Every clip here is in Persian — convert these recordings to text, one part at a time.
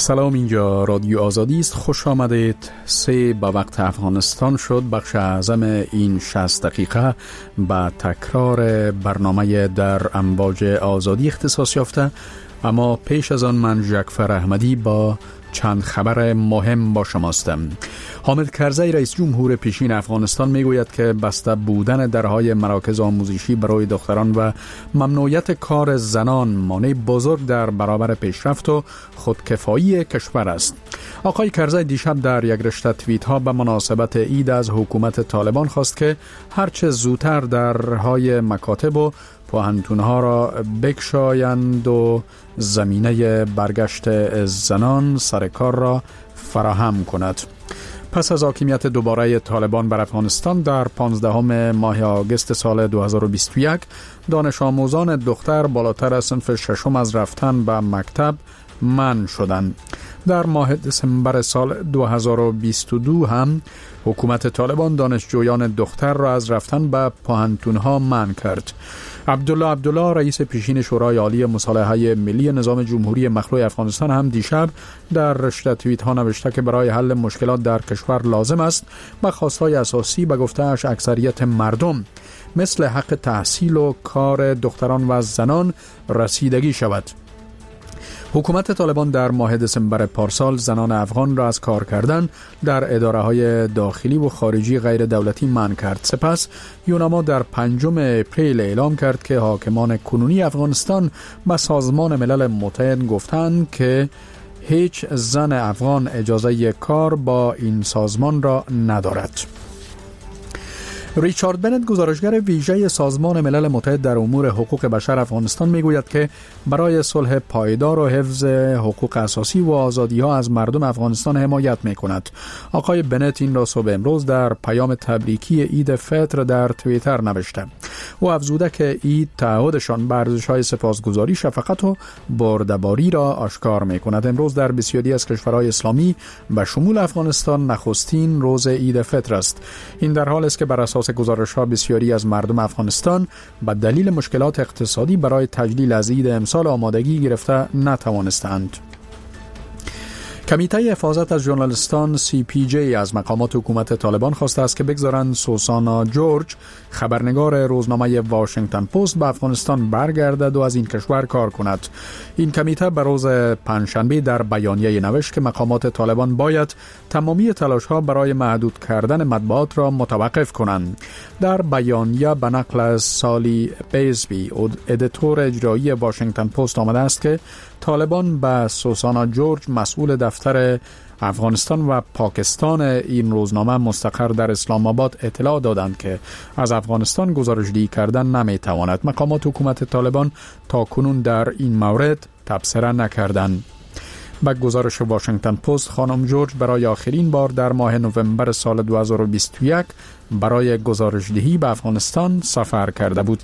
سلام، اینجا رادیو آزادی است. خوش آمدید. 3 به وقت افغانستان شد. بخش اعظم این 60 دقیقه به تکرار برنامه در امواج آزادی اختصاص یافته، اما پیش از آن من جعفر احمدی با چند خبر مهم با شماستم. حامد کرزی رئیس جمهور پیشین افغانستان میگوید که بسته بودن درهای مراکز آموزشی برای دختران و ممنوعیت کار زنان مانع بزرگ در برابر پیشرفت و خودکفایی کشور است. آقای کرزی دیشب در یک رشته توییت ها به مناسبت عید از حکومت طالبان خواست که هرچه زودتر درهای مکاتب و پوهنتون‌ها را بگشایند و زمینه برگشت زنان سر کار را فراهم کند. پس از حاکمیت دوباره طالبان بر افغانستان در 15 ماه آگوست سال 2021 دانش آموزان دختر بالاتر از صنف ششم از رفتن به مکتب منع شدند. در ماه دسامبر سال 2022 هم حکومت طالبان دانشجویان دختر را از رفتن به پوهنتون‌ها منع کرد. عبدالله رئیس پیشین شورای عالی مصالحه ملی نظام جمهوری مخلوع افغانستان هم دیشب در رشته توییت ها نوشته که برای حل مشکلات در کشور لازم است به خواستهای اساسی به گفته‌اش اکثریت مردم مثل حق تحصیل و کار دختران و زنان رسیدگی شود. حکومت طالبان در ماه دسامبر پارسال زنان افغان را از کار کردن در اداره‌های داخلی و خارجی غیر دولتی منع کرد. سپس یوناما در 5 اپریل اعلام کرد که حاکمان کنونی افغانستان به سازمان ملل متحد گفتند که هیچ زن افغان اجازه کار با این سازمان را ندارد. ریچارد بنت، گزارشگر ویژه سازمان ملل متحد در امور حقوق بشر افغانستان، میگوید که برای صلح پایدار و حفظ حقوق اساسی و آزادی‌ها از مردم افغانستان حمایت می‌کند. آقای بنت این را صبح امروز در پیام تبریکی عید فطر در توییتر نوشته. او افزوده که عید تعهدشان به ارزش‌های سپاسگزاری، شفقت و بردباری را آشکار می‌کند. امروز در بسیاری از کشورهای اسلامی به شمول افغانستان نخستین روز عید فطر است. این در حالی است که بر اساس گزارش‌ها بسیاری از مردم افغانستان به دلیل مشکلات اقتصادی برای تجلیل از عید امسال آمادگی گرفته نتوانستند. کمیته حفاظت از ژورنالیستان CPJ از مقامات حکومت طالبان خواسته است که بگذارند سوسانا جورج، خبرنگار روزنامه واشنگتن پست، به افغانستان برگردد و از این کشور کار کند. این کمیته به روز پنجشنبه در بیانیه نوشت که مقامات طالبان باید تمامی تلاش‌ها برای محدود کردن مطبوعات را متوقف کنند. در بیانیه به نقل از سالی بیزبی، ادیتور اجرایی واشنگتن پست، آمده است که طالبان به سوسانا جورج، مسئول دفتر افغانستان و پاکستان این روزنامه مستقر در اسلام آباد، اطلاع دادند که از افغانستان گزارش‌دهی کردن نمی‌تواند. مقامات حکومت طالبان تا کنون در این مورد تبصره نکردند. با گزارش واشنگتن پست، خانم جورج برای آخرین بار در ماه نوامبر سال 2021 برای گزارش‌دهی به افغانستان سفر کرده بود.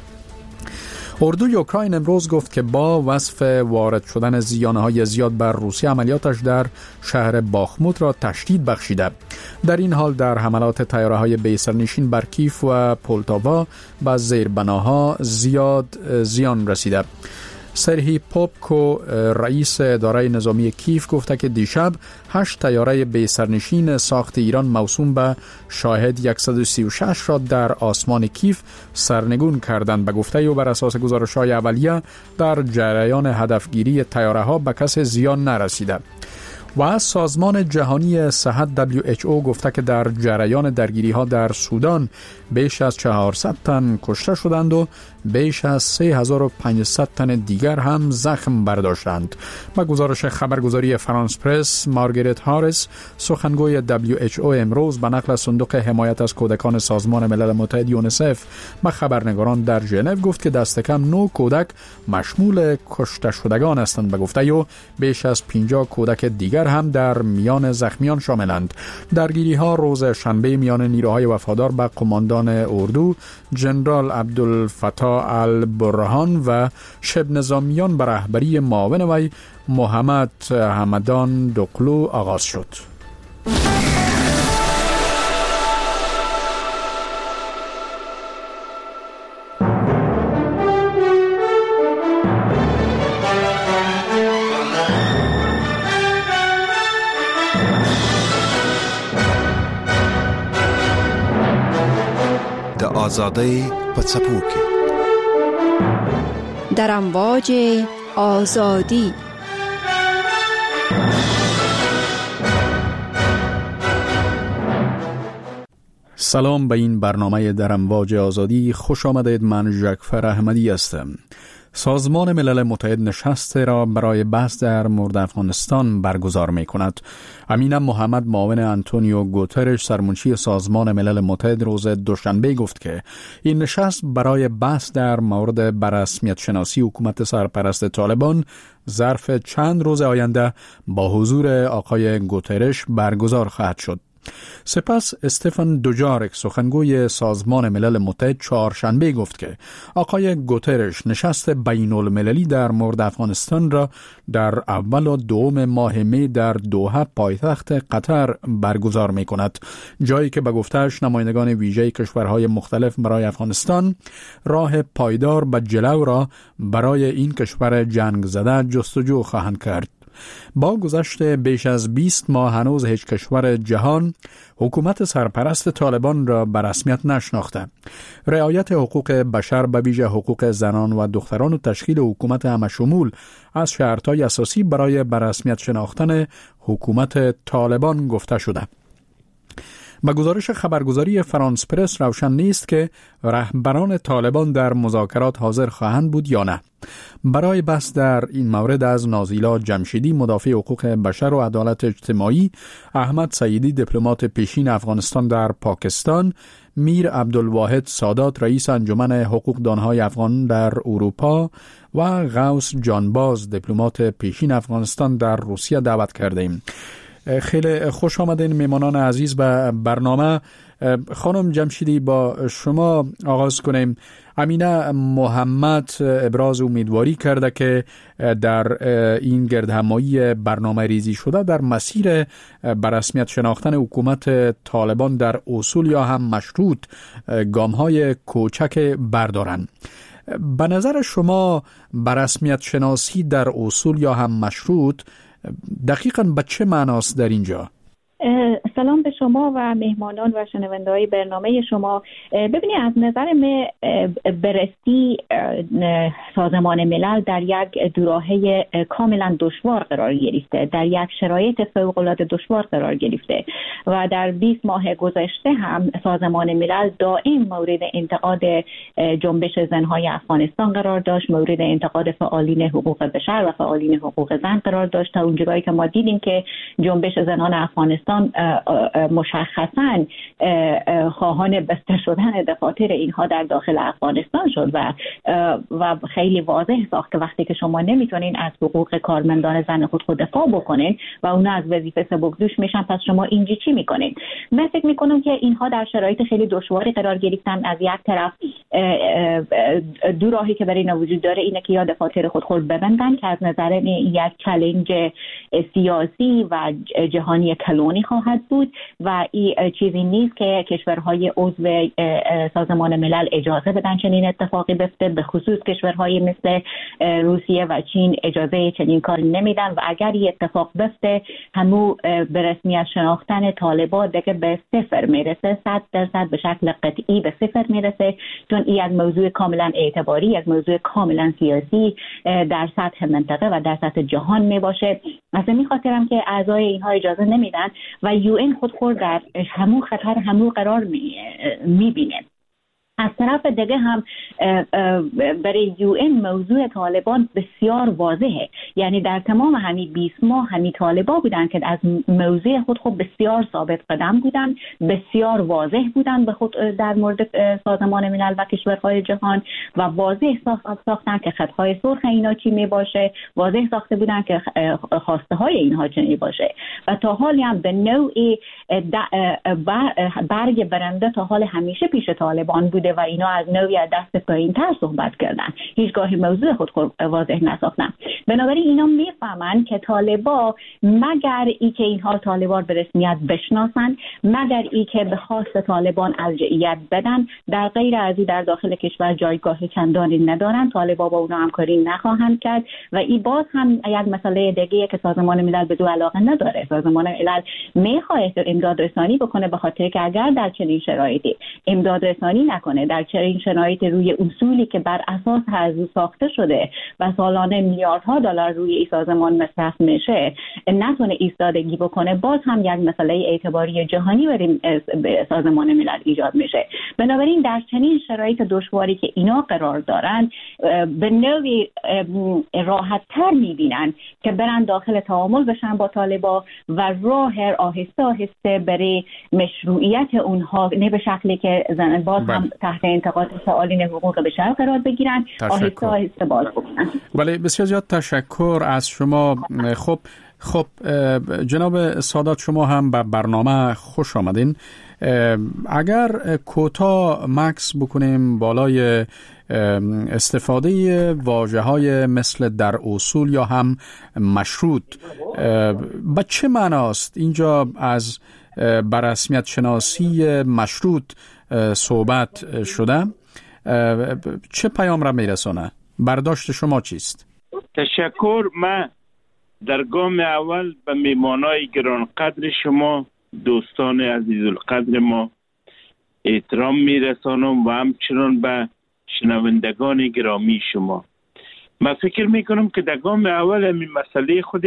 اردوی اوکراین امروز گفت که با وصف وارد شدن زیانه‌های زیاد بر روسیه، عملیاتش در شهر باخموت را تشدید بخشیده. در این حال در حملات طیاره‌های بی‌سرنشین بر کیف و پولتاوا به زیربناها زیاد زیان رسیده. سرهی پوپکو، رئیس اداره نظامی کیف، گفته که دیشب 8 طیاره بی‌سرنشین ساخت ایران موسوم به شاهد 136 را در آسمان کیف سرنگون کردند. به گفته او بر اساس گزارش‌های اولیه در جریان هدفگیری طیاره‌ها به کس زیان نرسیده. و سازمان جهانی صحت WHO گفته که در جریان درگیری‌ها در سودان بیش از 400 تن کشته شدند و بیش از 3500 تن دیگر هم زخم برداشتند. با گزارش خبرگزاری فرانس پرس، مارگریت هاریس، سخنگوی WHO، امروز به نقل صندوق حمایت از کودکان سازمان ملل متحد یونیسف به خبرنگاران در ژنو گفت که دست کم 9 کودک مشمول کشته شدگان هستند. به گفته او بیش از 50 کودک دیگر هم در میان زخمیان شاملند. درگیری‌ها روز شنبه میان نیروهای وفادار به قماندان اردو جنرال عبدالفتاح البرهان و شبه نظامیان به رهبری معاون وی محمد حمدان دقلو آغاز شد. د آزادی په څپو کې در امواج آزادی. سلام به این برنامه در امواج آزادی. خوش آمدید. من ژکفر احمدی هستم. سازمان ملل متحد نشست را برای بحث در مورد افغانستان برگزار می کند. امینه محمد معاون آنتونیو گوترش سرمنشی سازمان ملل متحد روز دوشنبه گفت که این نشست برای بحث در مورد بررسمیت شناسی حکومت سرپرست طالبان ظرف چند روز آینده با حضور آقای گوترش برگزار خواهد شد. سپس استفان دوجارک سخنگوی سازمان ملل متحد چهارشنبه گفت که آقای گوترش نشست بین المللی در مورد افغانستان را در اول و دوم ماه می در دوحه پایتخت قطر برگزار می کند، جایی که به گفته‌اش نمایندگان ویژه کشورهای مختلف برای افغانستان راه پایدار به جلو را برای این کشور جنگ زده جستجو خواهند کرد. با گذشت بیش از 20 ماه هنوز هیچ کشور جهان حکومت سرپرست طالبان را به رسمیت نشناخته. رعایت حقوق بشر به ویژه حقوق زنان و دختران و تشکیل حکومت همشمول از شرط‌های اساسی برای به رسمیت شناختن حکومت طالبان گفته شده. با گزارش خبرگزاری فرانس پرس روشن نیست که رهبران طالبان در مذاکرات حاضر خواهند بود یا نه. برای بحث در این مورد از نازیلا جمشیدی مدافع حقوق بشر و عدالت اجتماعی، احمد سیدی دیپلمات پیشین افغانستان در پاکستان، میر عبدالواحد سادات رئیس انجمن حقوق دانهای افغان در اروپا و غوث جانباز دیپلمات پیشین افغانستان در روسیه دعوت کردیم. خیلی خوش آمدین میمانان عزیز به برنامه. خانم جمشیدی با شما آغاز کنیم. امینه محمد ابراز امیدواری کرده که در این گردهمایی برنامه ریزی شده در مسیر به رسمیت شناختن حکومت طالبان در اصول یا هم مشروط گام‌های کوچک بردارن. به نظر شما به رسمیت شناسی در اصول یا هم مشروط دقیقاً به چه معناست در اینجا؟ سلام به شما و مهمانان و شنونده‌های برنامه شما. ببینید، از نظر من بررسی سازمان ملل در یک دوراهی کاملا دشوار قرار گرفته، در یک شرایط فوق‌العاده دشوار قرار گرفته و در 20 ماه گذشته هم سازمان ملل دائم مورد انتقاد جنبش زن‌های افغانستان قرار داشت، مورد انتقاد فعالین حقوق بشر و فعالین حقوق زن قرار داشت، تا اونجایی که ما دیدیم که جنبش زنان افغانستان مشخصاً خواهان بسته شدن دفاتر اینها در داخل افغانستان شد و خیلی واضح ساخت که وقتی که شما نمیتونین از حقوق کارمندان زن خود دفاع بکنین و اونا از وظیفه سبکدوش میشن، پس شما اینجا چی میکنین؟ من فکر میکنم که اینها در شرایط خیلی دشواری قرار گرفتن. از یک طرف دو راهی که برای اینا وجود داره اینه که یا دفاتر خود ببندن که از نظر یک چالش سیاسی و جهانی کلونی خواهد بود و این چیزی نیست که کشورهای عضو سازمان ملل اجازه بدن چنین اتفاقی بیفته، به خصوص کشورهای مثل روسیه و چین اجازه چنین کاری نمیدن و اگر این اتفاق بیفته همو به رسمیت شناختن طالبان دیگه به صفر میرسه، 100% به شکل قطعی به صفر میرسه، چون این یک موضوع کاملا اعتباری، یک موضوع کاملا سیاسی در سطح منطقه و در سطح جهان میباشه. از این خاطرم که اعضای اینها اجازه نمیدن و UN خود در همون خطر همون قرار میبینه. از طرف دیگه هم برای UN موضوع طالبان بسیار واضحه، یعنی در تمام همین 20 ماه همین طالبان بودن که از موضوع خود بسیار ثابت قدم بودن، بسیار واضح بودن به خود در مورد سازمان ملل و کشورهای جهان و واضح ساختن که خطهای سرخ اینا چی می باشه، واضح ساخته بودن که خواسته های اینها چی می باشه و تا حالی هم به نوعی برگ برنده تا حال همیشه پیش طالبان بوده و اینا از نوعی دست پایین‌تر صحبت کردن، هیچگاهی موضوع خود واضح نساختن. بنابراین اینا میفهمن که طالبا مگر ای که اینها طالبان به رسمیت بشناسن، مگر ای که به خواست طالبان ارجعیت بدن، در غیر از این در داخل کشور جایگاه چندانی ندارن، طالبا با اونا همکاری نخواهند کرد و این باز هم یک مسئله دیگه که سازمان ملل به دو علاقه نداره. سازمان ملل میخواد امداد رسانی بکنه، به خاطر که اگر در چنین شرایطی امداد رسانی نکنه، در چنین شرایط روی اصولی که بر اساس از ساخته شده و سالانه میلیاردها دلار روی این سازمان مصرف میشه نتونه ایستادگی بکنه، باز هم یک مسئله اعتباری جهانی برای سازمان ملل ایجاد میشه. بنابراین در چنین شرایط دشواری که اینا قرار دارن به نوعی راحت تر میبینن که برن داخل تعامل بشن با طالبا و راه آهسته آهسته برای مشروعیت اونها نه به شکلی که باز هم تحت انتقاد فعالین حقوق بشر قرار بگیرن، آهسته آهسته باز بکنن. ولی بسیار زیاد تشکر از شما. خب جناب سادات، شما هم به برنامه خوش آمدین. اگر کوتاه مکس بکنیم بالای استفاده واژه‌های مثل در اصول یا هم مشروط، به چه معناست اینجا از بررسمیت شناسی مشروط صحبت شده؟ چه پیام را میرسونه؟ برداشت شما چیست؟ تشکر. من در گام اول به میمانای گرانقدر شما، دوستان عزیزالقدر ما احترام میرسانم و همچنان به شنوندگان گرامی شما. من فکر میکنم که در گام اول همین مسئله خود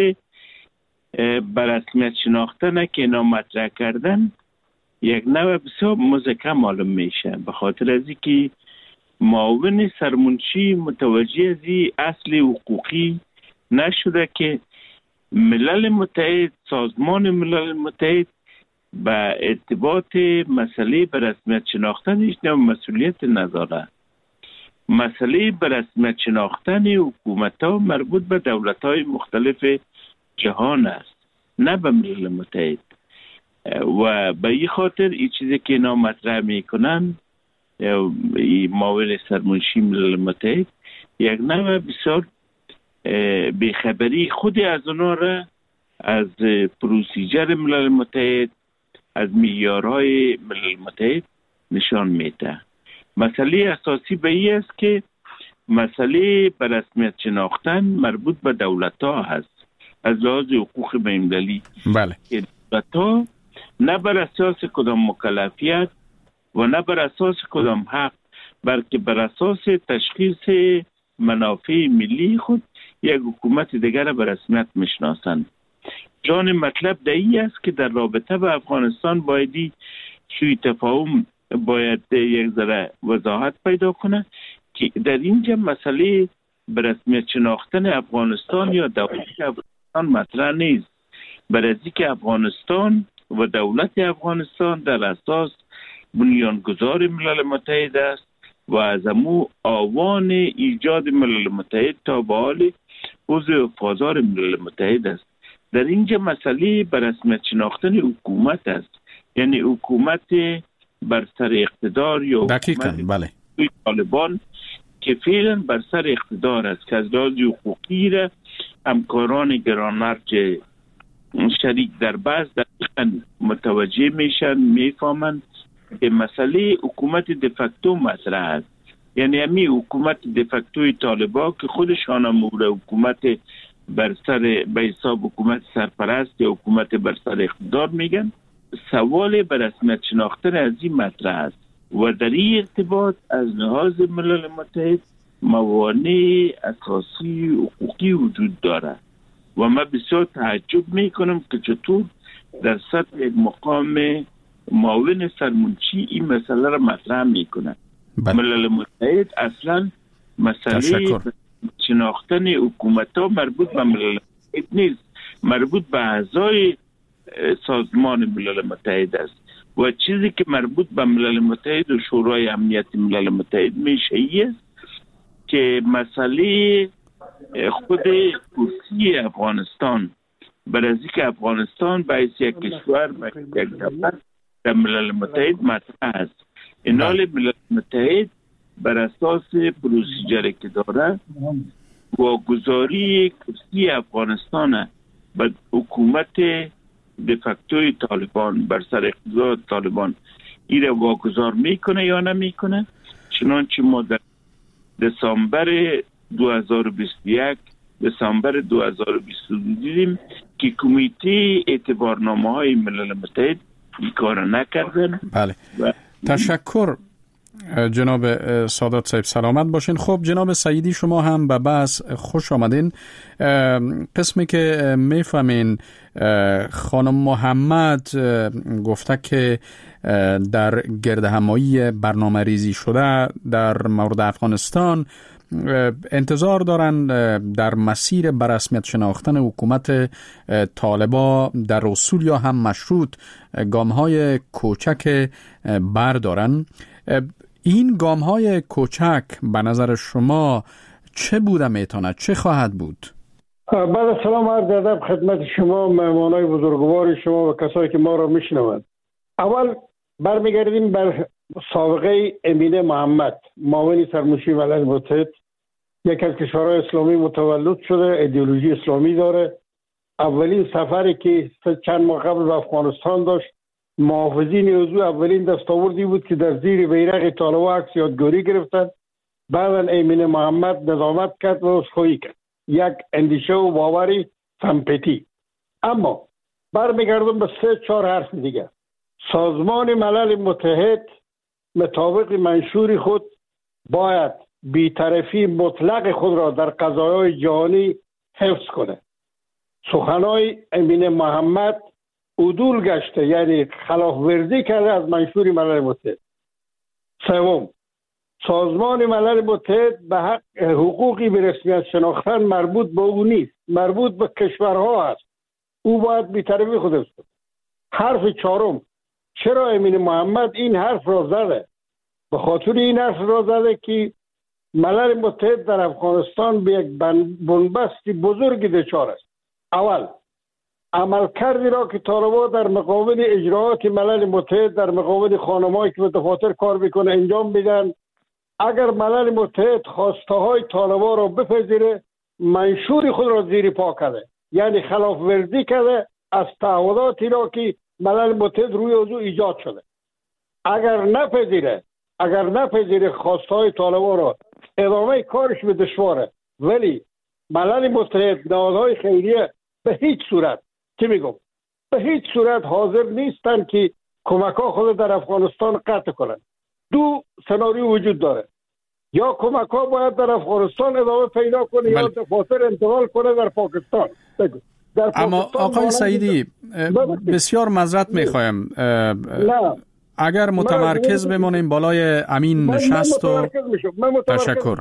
بررسمیت شناختن که اینا مطرح کردن یک نوع بسیار مزکه معلوم میشه، به خاطر از اینکه معاون سرمنشی متوجه از اصل حقوقی نشده که ملل متحد، سازمان ملل متحد به ارتباط مسئله بررسمیت شناختنش نه مسئولیت نداره. مسئله بررسمیت شناختن حکومت‌ها مربوط به دولت‌های مختلف جهان است، نه به ملل متحد. و به این خاطر این چیزی که اینا مطرح میکنن، معاون سرمنشی ملل متحد، یک نوع بسیار بیخبری خود از اونا را از پروسیجر ملل متحد، از معیارهای ملل متحد نشان میده. مسئله اساسی به این است که مسئله بررسمیت شناختن مربوط به دولت‌ها هست از لحاظ حقوق بین‌المللی. بله. که دولت‌ها نه بر اساس کدام مکلفیت و نه بر اساس کدام حق، بلکه بر اساس تشخیص منافع ملی خود یک حکومت دیگر را به رسمیت میشناسند. جان مطلب در این است که در رابطه به افغانستان بایدی سوی تفاهم باید یک ذره وضاحت پیدا کنه که در اینجا مسئله به رسمیت شناختن افغانستان یا دولت افغانستان مطرح نیست، برای اینکه افغانستان و دولت افغانستان در اساس بنیانگذار ملل متحد است و از امو آوان ایجاد ملل متحد تا به حال عضو وفادار ملل متحد است. در اینجا مسئله به رسمیت شناختن حکومت است، یعنی حکومت بر سر اقتدار یا دقیقاً بله طالبان که فعلا بر سر اقتدار است، که از لحاظ حقوقی را همکاران گرانمرج شریک در بحث دقیقاً متوجه میشن، میفهمند که مسئله حکومت دفکتو مطرح است. یعنی همین حکومت دفکتوی طالبان که خودشان هم حکومت بر سر به حساب حکومت سرپرست یا حکومت بر سر اقتدار میگن، سوال به رسمیت شناختن از این مطرح است و در این ارتباط از لحاظ ملل متحد موانع اساسی حقوقی وجود دارد و من بسیار تعجب میکنم که چطور در سطح یک مقام معاون سرمنشی این مسئله را مطرح میکنه. ملل متحد اصلا مسئله شناختن حکومت‌ها مربوط به ملل متحد نیست، مربوط به اعضای سازمان ملل متحد است و چیزی که مربوط به ملل متحد و شورای امنیت ملل متحد میشه است که مسئله خود کرسی افغانستان برای اینکه افغانستان باید یک کشور و یک دولت در ملل متحد مطرح است. اینال ملل متحد بر اساس پروسیجری که داره واگذاری کرسی افغانستان به حکومت دفکتوی طالبان بر سر اقتدار طالبان ایره واگذار میکنه یا نمیکنه. چنانچه ما در دسامبر 2021 دسامبر 2022 دیدیم که کمیته اعتبارنامه های ملل متحد این کار نکردن. بله تشکر جناب سادات صاحب، سلامت باشین. خب جناب سعیدی شما هم به بحث خوش آمدین. قسمی که میفهمین خانم محمد گفته که در گردهمایی برنامه ریزی شده در مورد افغانستان انتظار دارن در مسیر بررسمیت شناختن حکومت طالبان در اصول یا هم مشروط گام‌های کوچک بردارن. این گام‌های کوچک به نظر شما چه بوده میتونه؟ چه خواهد بود؟ بعد سلام عرض ادب خدمت شما مهمانای بزرگوار شما و کسایی که ما را میشنوند. اول برمیگردیم بر سابقه امینه محمد، معاون سرمشیر ملل متحد، یک از کشورهای اسلامی متولد شده، ایدئولوژی اسلامی داره. اولین سفری که چند ماه قبل به افغانستان داشت، محافظین عضو اولین دستاوردی بود که در زیر بیرق طالبان عکس یادگاری گرفتن. بعدا امینه محمد ندامت کرد و عذرخواهی کرد. یک اندیشه و باوری سمپتی. اما برمیگردم به 3-4 حرف دیگه. سازمان ملل متحد مطابق منشور خود باید بی‌طرفی مطلق خود را در قضایای جهانی حفظ کنه. سخنای امینه محمد عدول گشته، یعنی خلاف ورزی کرده از منشور ملل متحد. سوم، سازمان ملل متحد به حق حقوقی به رسمیت شناختن مربوط به او نیست، مربوط به کشورها است. او باید بی‌طرفی خود حفظ کنه. حرف چهارم، چرا امین محمد این حرف را زده؟ به خاطر این حرف را زده که ملل متحد در افغانستان به یک بنبست بزرگ دچار است. اول، عملکردی را که طالبان در مقابل اجراءات ملل متحد در مقابل خانم‌هایی که به دفاتر کار میکنه انجام میدن. اگر ملل متحد خواسته های طالبان را بپذیره، منشور خود را زیر پا کرده، یعنی خلاف ورزی کرده از تعهداتی را که ملل متحد روی عضو ایجاد شده. اگر نپذیره خواسته های طالبان را، ادامه کارش به دشواره. ولی ملل متحد، نهادهای خیریه به هیچ صورت حاضر نیستن که کمک ها خود در افغانستان قطع کنند. دو سناریو وجود داره: یا کمک ها باید در افغانستان ادامه پیدا کنه یا دفاتر انتقال کنه در پاکستان. اما آقای سعیدی بسیار معذرت میخوایم، اگر متمرکز بمانیم بالای امین نشست و تشکر.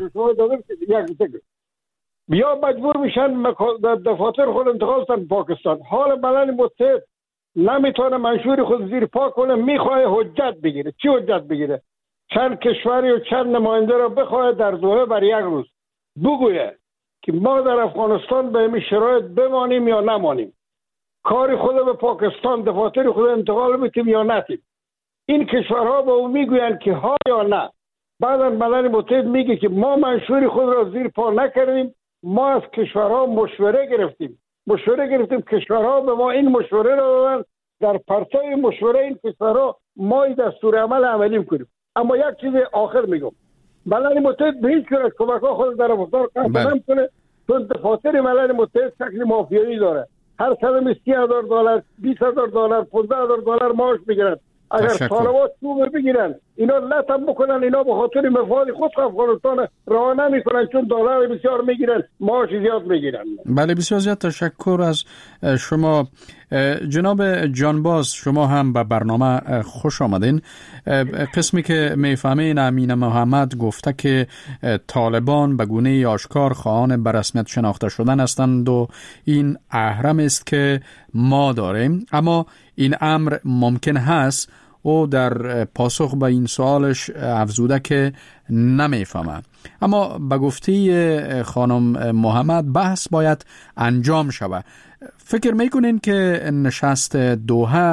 یا مجبور میشن دفاتر خود انتقال کنن پاکستان. حال ملل متحد نمیتونه منشور خود زیر پا کنه، میخواه حجت بگیره. چی حجت بگیره؟ چند کشوری و چند نماینده را بخواه در دوحه بر یک روز بگویه که ما در افغانستان به این شرایط بمانیم یا نمانیم، کار خود به پاکستان دفاتر خود انتقال میتیم یا نتیم. این کشورها به اون میگوین که ها یا نه. بعدا ملل متحد میگه که ما منشور خود را زیر پا نکردیم، ما از کشورها مشوره گرفتیم. کشورها به ما این مشوره را دادن، در پرتای مشوره این کشورها ما دستور عملی کنیم. اما یک چیز آخر میگم، ملل متحد به هیچ وجه کمک‌ها خود در افغانستان قطع نمی‌کنه، چون دفاتر ملل متحد شکل مافیایی داره. هر کدام $30,000 $20,000 $15,000 معاش میگیرن. اگر طالبان چوب بگیرن اینا لطم بکنن، اینا به خاطر مفاد خود افغانستان راه نمیکنن، چون دلار بسیار میگیرن، معاش زیاد میگیرن. بله بسیار زیاد تشکر از شما. جناب جانباز، شما هم به برنامه خوش آمدین. قسمی که میفهمین امین محمد گفته که طالبان به گونه آشکار خواهان به رسمیت شناخته شدن هستند و این اهرم است که ما داریم، اما این امر ممکن هست. او در پاسخ به این سوالش افزوده که نمیفهمه. اما به گفته خانم محمد بحث باید انجام شود. فکر میکنین که نشست دوحه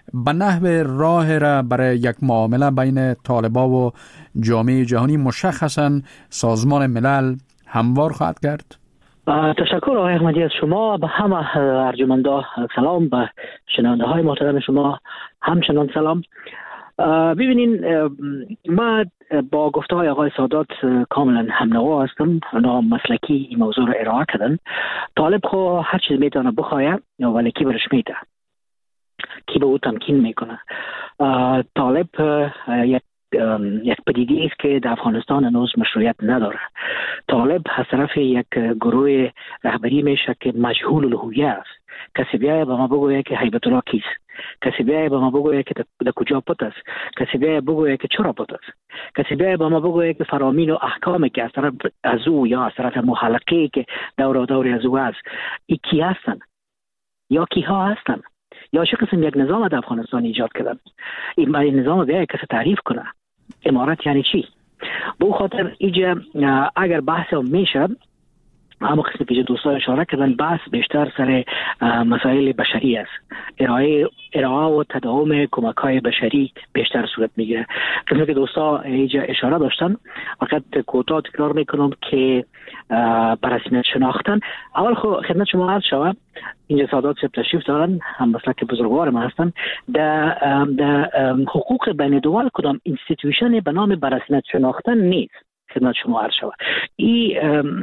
به نحو راه را برای یک معامله بین طالبان و جامعه جهانی مشخصاً سازمان ملل هموار خواهد کرد؟ تشکر آقای احمدی از شما. به همه ارجمندا سلام، به شنونده های محترم شما همچنان سلام. ببینین، من با گفته های آقای سادات کاملا همنوا هستم. اونا مسلکی این موضوع رو ارائه کردن. طالب خو هر چیز میتونه بخواه ولی کی برش میده، کی به او تمکین میکنه. طالب یک پدیده است که در افغانستان هنوز مشروعیت نداره. طالب از طرف یک گروه رهبری میشه که مجهول الهویه است. کسی بیایه به ما بگویه که هیبت الله کیست، کسی بیایه به ما بگویه که در کجا پت است، کسی بیایه بگویه که چرا پت است، کسی بیایه به ما بگویه که فرامین و احکامی که از طرف از او یا از طرف محلقه که دور از او است ای کی هستن یا کی ها هستن یا چه قسم یک نظام در افغانستان ایجاد کردن. این نظام بیایه کسی تعریف کنه. امارت یعنی چی؟ به خاطر اینجا اگر بحث میشه، اما قسمی که دوستان اشاره کردن، بحث بیشتر سر مسائل بشری است. ارائه و تداوم کمک های بشری بیشتر صورت میگیره. قسمی که دوستان اینجا اشاره داشتن، فقط کوتاه تکرار میکنم که بر رسمیت شناختن. اول خدمت شما عرض شود، اینجا سادات صاحب تشریف دارن، هم مسلک بزرگوار ما هستن. در حقوق بین دول کدام اینستیتوشن به نام بر رسمیت شناختن نیست. خدمت شما عرض شود، این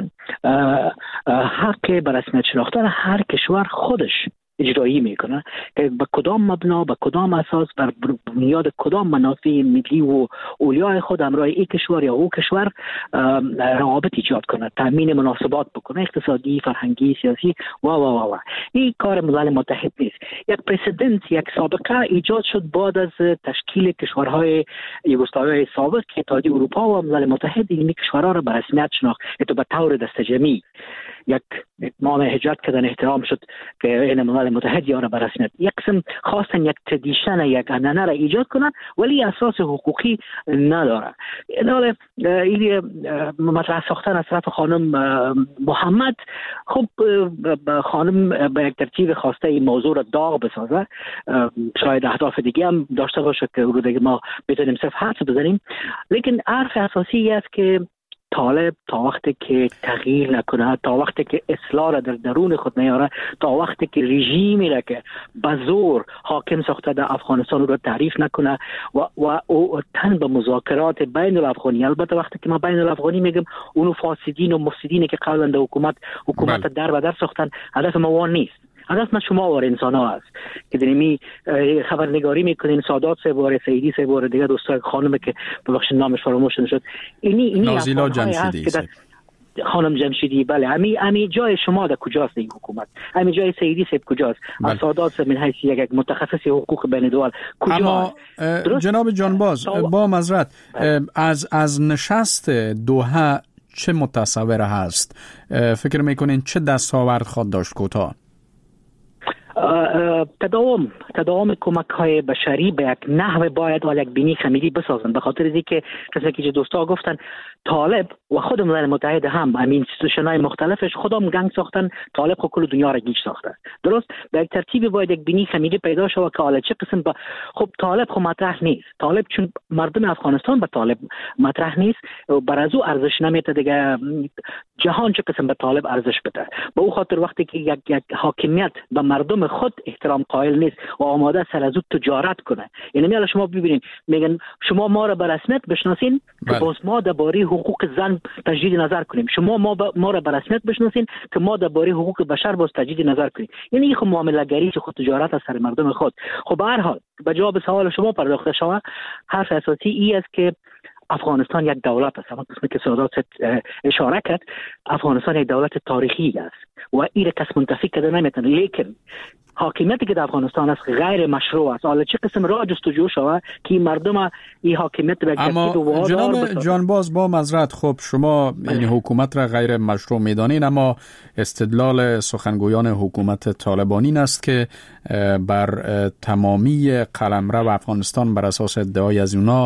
حق بر رسمیت شناختن هر کشور خودش اجرایی میکنه که به کدام مبنا، به کدام اساس، بر بنیاد کدام منافع ملی و اولیای خود همراه این کشور یا او کشور روابط ایجاد کنه، تامین مناسبات بکنه، اقتصادی، فرهنگی، سیاسی و این کار ملل متحد نیست. یک پرسیدنت، یک سابقه ایجاد شد بعد از تشکیل کشورهای یوگسلاوی سابق که اتحادیه اروپا و ملل متحد این کشورها را به رسمیت شناخت. تو به طور دستجمعی یک اتمام حجت کردن احترام شد که این ملل متحد یا را به رسمیت یک قسم خواستن یک تدیشن، یک انانه را ایجاد کنن ولی اساس حقوقی نداره. این مطرح ساختن از طرف خانم محمد، خب خانم به یک ترتیب خواسته این موضوع را داغ بسازه، شاید اهداف دیگه هم داشته باشه که رو دیگه ما بتونیم صرف حدس بزنیم، لیکن حرف اساسی است که طالب تا وقتی که تغییر نکنه، تا وقتی که اصلاح را در درون خود نیاره، تا وقتی که رژیمی را که به زور حاکم ساخته در افغانستان را تعریف نکنه و او تن به مذاکرات بین الافغانی، البته وقتی که ما بین الافغانی میگم اونو فاسدین و مفسدینی که قبلا در حکومت در به در ساختن، هدف ما نیست. هدف ما شما و انسان ها است که دنیمی خبرنگاری میکنین. سادات صاحب و سیدی صاحب و دیگه دوستای خانم که ببخشید نامش فراموش شد، اینی نازیلا جمشیدی، خانم جمشیدی، بله، امی جای شما در کجاست این حکومت؟ امی جای سیدی صاحب کجاست؟ سادات صاحب من حیث یک متخصص حقوق بین دول کجا؟ اما جناب جانباز با معذرت، از نشست دوحه چه متصور هست؟ فکر میکنین چه دستاورد خواهد داشت کوتاه؟ تداوم کمک های بشری به یک نحو باید و یک بینی خمیری بسازن، به خاطر اینکه کسی که دوستا گفتن طالب و خود ملل متحد هم همین اینستیتوشن های مختلفش خودم گنگ ساختن، طالب خود کل دنیا را گیج ساخته. درست به یک ترتیب باید یک بینی خمیری پیدا شود که حالا چه قسم خب طالب خب مطرح نیست. طالب چون مردم افغانستان به طالب مطرح نیست و بر از او ارزش نمیده دیگه، جهان چه قسم به طالب ارزش بده. به او خاطر وقتی که یک حاکمیت به مردم خود احترام قائل نیست و آماده سر از او تجارت کنه، یعنی میاله شما ببینید میگن شما ما را به رسمیت بشناسین که باز ما درباره حقوق زن تجدید نظر کنیم، شما ما را به رسمیت بشناسین که ما درباره حقوق بشر باز تجدید نظر کنیم. یعنی این معامله گری که خود تجارت از سر مردم خود. خب به هر حال به جواب سوال شما پرداخته شود، حرف اساسی این است که افغانستان یک دولت است. اما قسمی که سادات اشاره کرد، افغانستان یک دولت تاریخی است و این کس منتفی کرده نمیتونه، لیکن حاکمیتی که در افغانستان است غیر مشروع است. حالا چه قسم راه جستجو شود که مردم این حاکمیت به اما جناب جانباز با معذرت، خب شما این حکومت را غیر مشروع میدانین، اما استدلال سخنگویان حکومت طالبانی است که بر تمامی قلمرو افغانستان بر اساس ادعای از اونا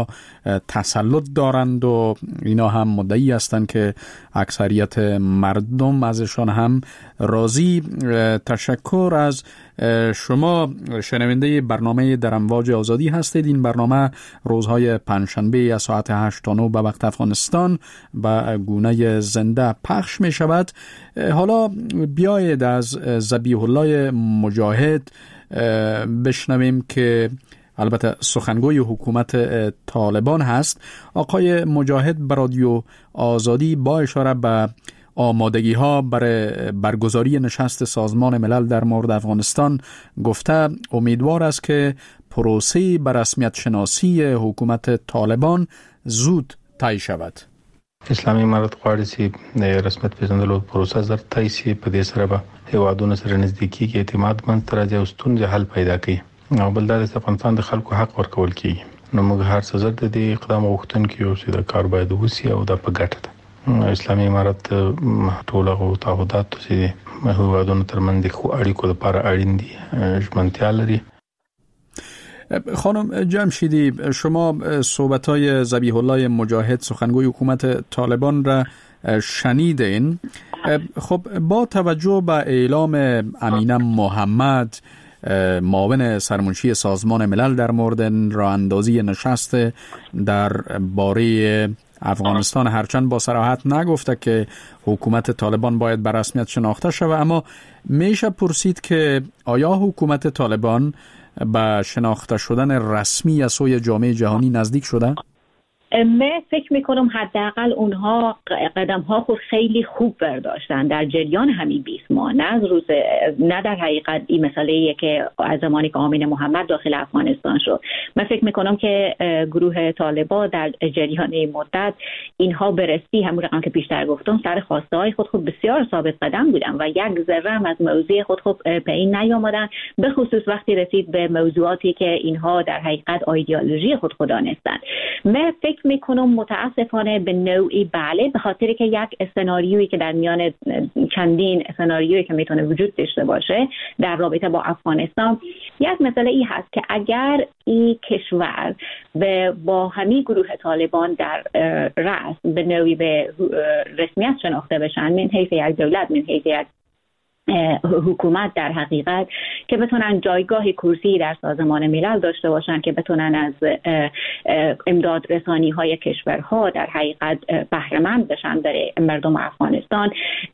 تسلط دارند و اینا هم مدعی هستند که اکثریت مردم ازشان هم راضی. تشکر از شما. شنونده برنامه در امواج آزادی هستید. این برنامه روزهای پنجشنبه از ساعت 8 تا 9 به وقت افغانستان به گونه زنده پخش می شود. حالا بیایید از ذبیح الله مجاهد بشنویم که البته سخنگوی حکومت طالبان هست. آقای مجاهد به رادیو آزادی با اشاره به آمادگی ها برای برگزاری نشست سازمان ملل در مورد افغانستان گفته امیدوار است که پروسه به رسمیت شناسی حکومت طالبان زود طی شود. اسلامي امارت غواړي چې رسمیت پیژندلو پروسه زر طی شي، په دې سره به هیوادونو سره نزدیکي اعتماد منځته راځي او ستونزې حل پیدا کوي. او بل دا د افغانستان د خلکو حق ورکول کیږي. نو موږ هر څه زر د دې اقدام غوښتونکي یو چې د کار باید وشي او د په ګټه ده. اسلامي امارت ټول هغه تعهدات چې هیوادونو ترمنځ د خو اړیکو لپاره اړین دي ژمنتیا لري. خانم جمشیدی، شما صحبت‌های ذبیح الله مجاهد سخنگوی حکومت طالبان را شنیدین. خب با توجه به اعلام امینه محمد معاون سرمنشی سازمان ملل در مورد راه اندازی نشست در باره افغانستان، هرچند با صراحت نگفته که حکومت طالبان باید به رسمیت شناخته شود، اما میشه پرسید که آیا حکومت طالبان به شناخته شدن رسمی از سوی جامعه جهانی نزدیک شده؟ من فکر میکنم حداقل اونها قدم ها خود خیلی خوب برداشتن در جریان همین 20 ماه، نه در حقیقت این مسئله‌ایه که از زمانی که امینه محمد داخل افغانستان شد. من فکر میکنم که گروه طالبان در جریان این مدت اینها برستی همون رقم که پیشتر گفتم سر خواسته های خود بسیار ثابت قدم بودن و یک ذره هم از موضوع خود پایین نیامدن، به خصوص وقتی رسید به موضوعاتی که اینها در حقیقت ایدئولوژی خود دانستن. من فکر میکنم متاسفانه به نوعی بله، به خاطر که یک سناریویی که در میان چندین سناریویی که میتونه وجود داشته باشه در رابطه با افغانستان، یک مسئله ای هست که اگر این کشور با همین گروه طالبان در رأس به نوعی به رسمیت شناخته بشن من حیث یک دولت، من حیث یک حکومت در حقیقت، که بتونن جایگاه کرسی در سازمان ملل داشته باشن، که بتونن از امداد رسانی های کشورها در حقیقت بهره مند بشن در مردم افغانستان.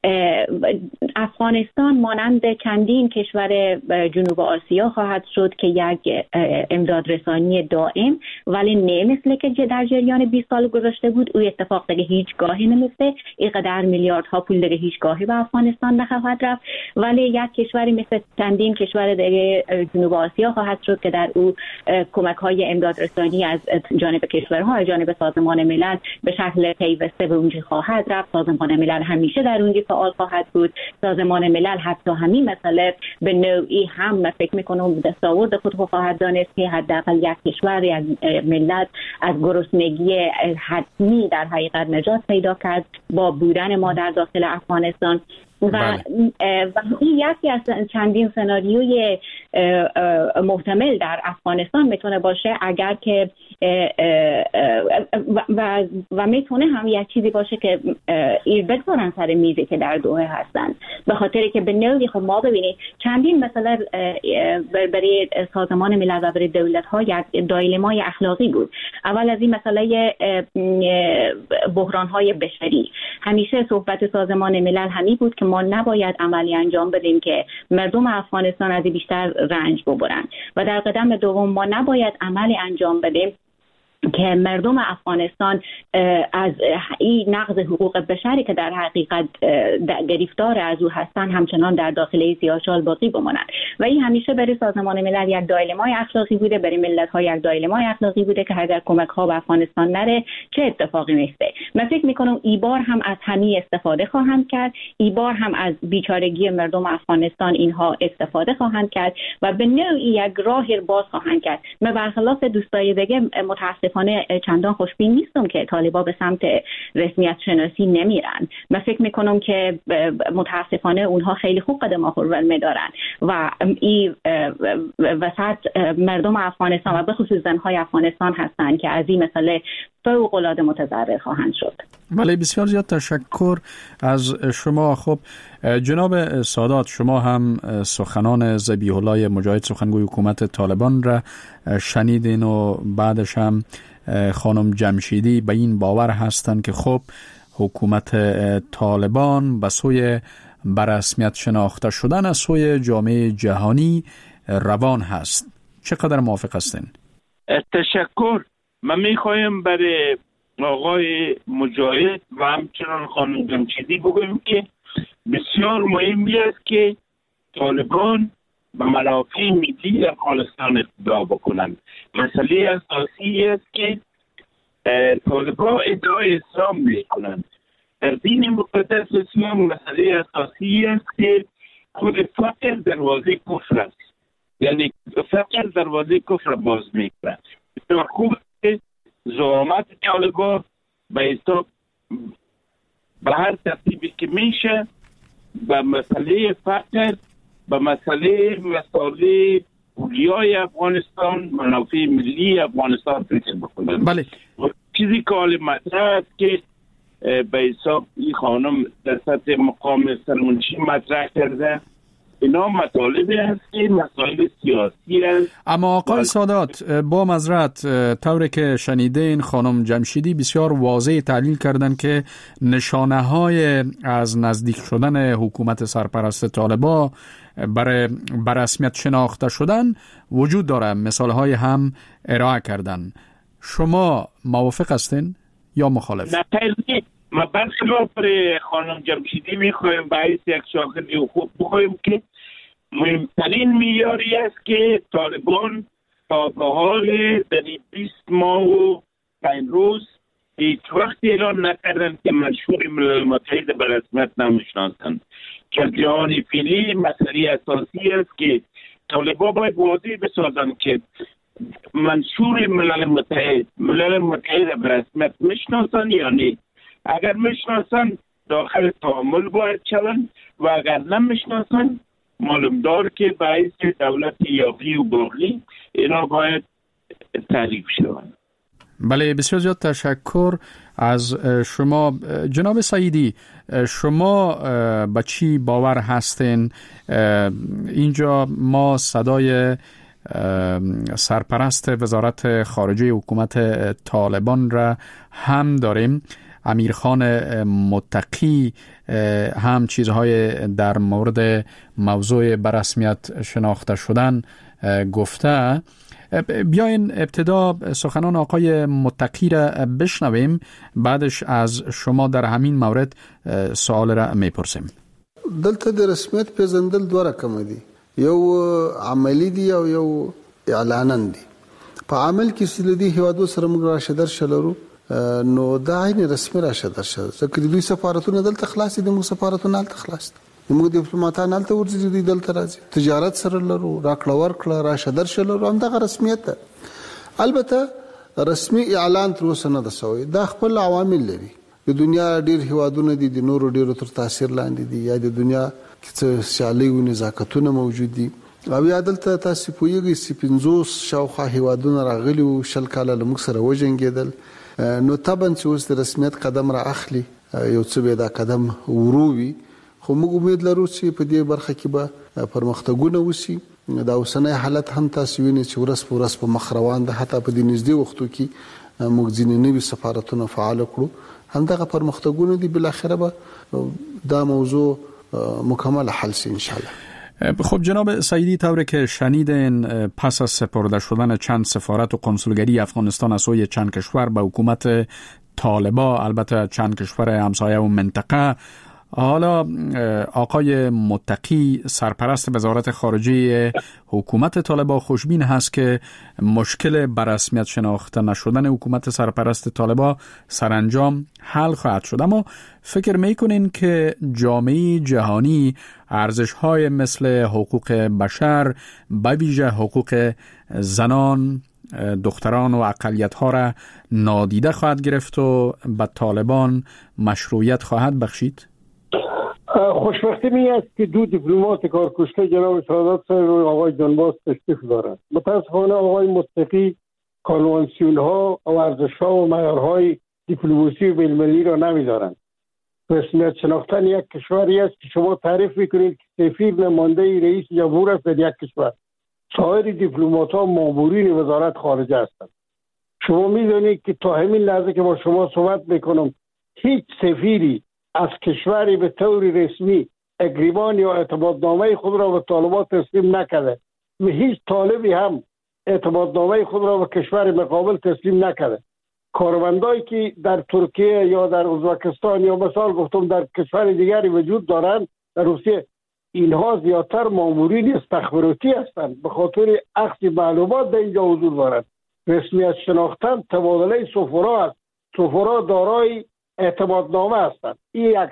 افغانستان مانند چندین کشور جنوب آسیا خواهد شد که یک امداد رسانی دائم، ولی نه مثل که در جریان 20 سال گذشته بود. او اتفاق دیگه هیچگاهی نمیفته، اینقدر میلیاردها پول دیگه هیچگاهی به افغانستان نخواهد رفت، ولی یک کشوری مثل چندین کشور دیگه جنوب آسیا خواهد شد که در او کمک‌های امدادرسانی از جانب کشورها از جانب سازمان ملل به شکل پیوسته به اونجا خواهد رفت. سازمان ملل همیشه در اونجا فعال خواهد بود. سازمان ملل حتی همین مسئله به نوعی هم فکر می‌کنم دستاورد خود خواهد دانست که حداقل یک کشور، یک ملت از گرسنگی حتمی در حقیقت نجات پیدا کرد با بودن ما در داخل افغانستان. و این یکی از چندین سناریوی محتمل در افغانستان میتونه باشه، اگر که و میتونه هم یک چیزی باشه که بذارن سر میزی که در دوحه هستن، به خاطر که به نوعی خب ما ببینید چندین مثلا برای سازمان ملل و برای دولت ها یک دایلمای اخلاقی بود. اول از این مسئله بحران های بشری، همیشه صحبت سازمان ملل همین بود که ما نباید عملی انجام بدیم که مردم افغانستان از بیشتر رنج ببرن، و در قدم دوم ما نباید عملی انجام بدیم که مردم افغانستان از این نقض حقوق بشری که در حقیقت گرفتار از او هستن همچنان در داخل سیاه‌چال باقی بمانند. و این همیشه برای سازمان ملل یک دایلمای اخلاقی بوده، برای ملت‌ها یک دایلمای اخلاقی بوده که اگر کمک‌ها به افغانستان نره چه اتفاقی میفته. من فکر می‌کنم این بار هم از همین استفاده خواهند کرد، این بار هم از بیچارگی مردم افغانستان اینها استفاده خواهند کرد و به نوعی یک راه باز خواهند کرد. من برخلاف دوستای دیگه متأسفانه متاسفانه چندان خوشبین نیستم که طالبان به سمت رسمیت شناسی نمیرن. من فکر میکنم که متاسفانه اونها خیلی خوب قدم آخر میدارن و این وسط مردم افغانستان و به خصوص زنهای افغانستان هستند که از این مسئله فوق‌العاده متضرر خواهند شد. ولی بسیار زیاد تشکر از شما. خب جناب سادات، شما هم سخنان ذبیح الله مجاهد سخنگوی حکومت طالبان را شنیدین و بعدش هم خانم جمشیدی به این باور هستند که خب حکومت طالبان به سوی بررسمیت شناخته شدن از سوی جامعه جهانی روان هست. چقدر موافق هستین؟ تشکر. من میخوایم برای آقای مجاهد و همچنان خانم جمشیدی بگویم که بسیار مهمی است که طالبان به منافع ملی افغانستان اقتدا بکنند. مسئله اساسی است که طالبان ادعای اسلام میکنند. در دین مقدس اسلام مسئله اساسی است که خود فقر دروازه کفر است، یعنی فقر دروازه کفر باز میکنه. بسیار خوب زعامت طالبان به حساب به هر ترتیبی که میشه به مسئله فقر، به مسئله اولیای افغانستان، منافع ملی افغانستان فکر بکنن. بله. چیزی که حال مطرح است که به حساب این خانم در سطح مقام سرمنشی مطرح کرده، اینا مطالبی هست که مسائل سیاسی هست. اما آقای سادات، با معذرت، طوری که شنیدین خانم جمشیدی بسیار واضح تحلیل کردن که نشانه های از نزدیک شدن حکومت سرپرست طالبان برای رسمیت شناخته شدن وجود داره، مثال های هم ارائه کردن. شما موافق هستین یا مخالف؟ نه خیلی. ما برخلاف خانم جمشیدی میخوایم باعث یک شاخصی خوب بخوایم که مهمترین معیاری است که طالبان تا به حال در 20 ماه و 5 روز هیچ وقت اعلان نکردند که منشور ملل متحد به رسمیت نمیشناسند. که جهان فعلی مسئله اساسی است که طالبان باید واضح بسازند که منشور ملل متحد به رسمیت میشناسند یا نه. اگر میشناسن داخل تعامل باید شوند و اگر نمیشناسن معلوم دار که باعث دولت یافی و باقی اینا باید تعریف شوند. بله، بسیار زیاد تشکر از شما. جناب سعیدی، شما به چی باور هستین؟ اینجا ما صدای سرپرست وزارت خارجه حکومت طالبان را هم داریم. امیرخان متقی هم چیزهای در مورد موضوع بررسمیت شناخته شدن گفته. بیاین ابتدا سخنان آقای متقی را بشنویم، بعدش از شما در همین مورد سوال را میپرسیم. دلته د رسمیت پیژندل دوه رقم دي، یو عملی دی او یو اعلانن دی. په عمل کې چې د هیوادو سره موږ راشه درشه لرو، نو دا عین رسمي راشه درشه ځکه د دوی سفارتونه دلته خلاص دي، موږ سفارتونه دلته خلاص دي، موږ ډیپلوماټان دلته ورځي، دوی دلته راځي، تجارت سره لرو، راکړه ورکړه، راشه درشه لرو، همدغه رسمیت ده. البته رسمي اعلان تر اوسه نه ده سوی. دا خپل عوامل لري. د دنیا ډیر هیوادونه دي د نورو ډیرو تر تاثیر لاندې دي، یا د دنیا کې سیالي او نزاکتونه موجود دي، او یا دلته تاسو پوهیږئ چې 50 شاوخوا هیوادونه راغلي او 10 کاله له موږ سره وجنګېدل. نو طبعا چې اوس د رسمیت قدم را اخلي، یو څه به دا قدم ورووي، خو موږ امید لرو چې په دې برخه کې به پرمختګونه وشي. دا اوسنۍ حالت هم تاسو وینئ چې ورځ په ورځ په مخ روان ده. حتی په دې نږدې وختو کې موږ ځینې نوي سفارتونه فعال کړو، همدغه پرمختګونه دي. بالاخره به دا موضوع مکمل حل شي انشاءالله. خب جناب سعیدی، طوری که شنیدین پس از سپرده شدن چند سفارت و کنسولگری افغانستان از سوی چند کشور به حکومت طالبان، البته چند کشور همسایه و منطقه، حالا آقای متقی سرپرست وزارت خارجه حکومت طالبان خوشبین هست که مشکل بررسمیت شناخته نشدن حکومت سرپرست طالبان سرانجام حل خواهد شد. اما فکر میکنین که جامعه جهانی ارزش‌های مثل حقوق بشر، به ویژه حقوق زنان، دختران و اقلیت‌ها را نادیده خواهد گرفت و به طالبان مشروعیت خواهد بخشید؟ خوشبختی می است که دو دیپلمات کارکشته جناب سعادت صاحب و آقای جانباز تشریف دارند. متاسفانه آقای متقی کانوانسیون ها و ارزش ها و معیارهای دیپلماسی بین‌المللی را نمی‌دارند. رسمیت شناختن یک کشوری است که شما تعریف می‌کنید که سفیر نماینده رئیس جمهور است در یک کشور. سایر دیپلمات ها مامورین وزارت خارجه هستند. شما می‌دانید که تا همین لحظه که با شما صحبت می‌کنم هیچ سفیری از کشوری به طور رسمی اگریمان یا اعتمادنامه خود را به طالبان تسلیم نکرده و هیچ طالبی هم اعتمادنامه خود را به کشور مقابل تسلیم نکرده. کارمندایی که در ترکیه یا در ازبکستان یا مثال گفتم در کشور دیگری وجود دارند در روسیه، اینها زیادتر مامورین استخباراتی هستند، به خاطر اخذ معلومات در اینجا حضور دارند. رسمیت شناختن تبادله سفرا است. سفرا دارای اعتمادنامه هستند. این یک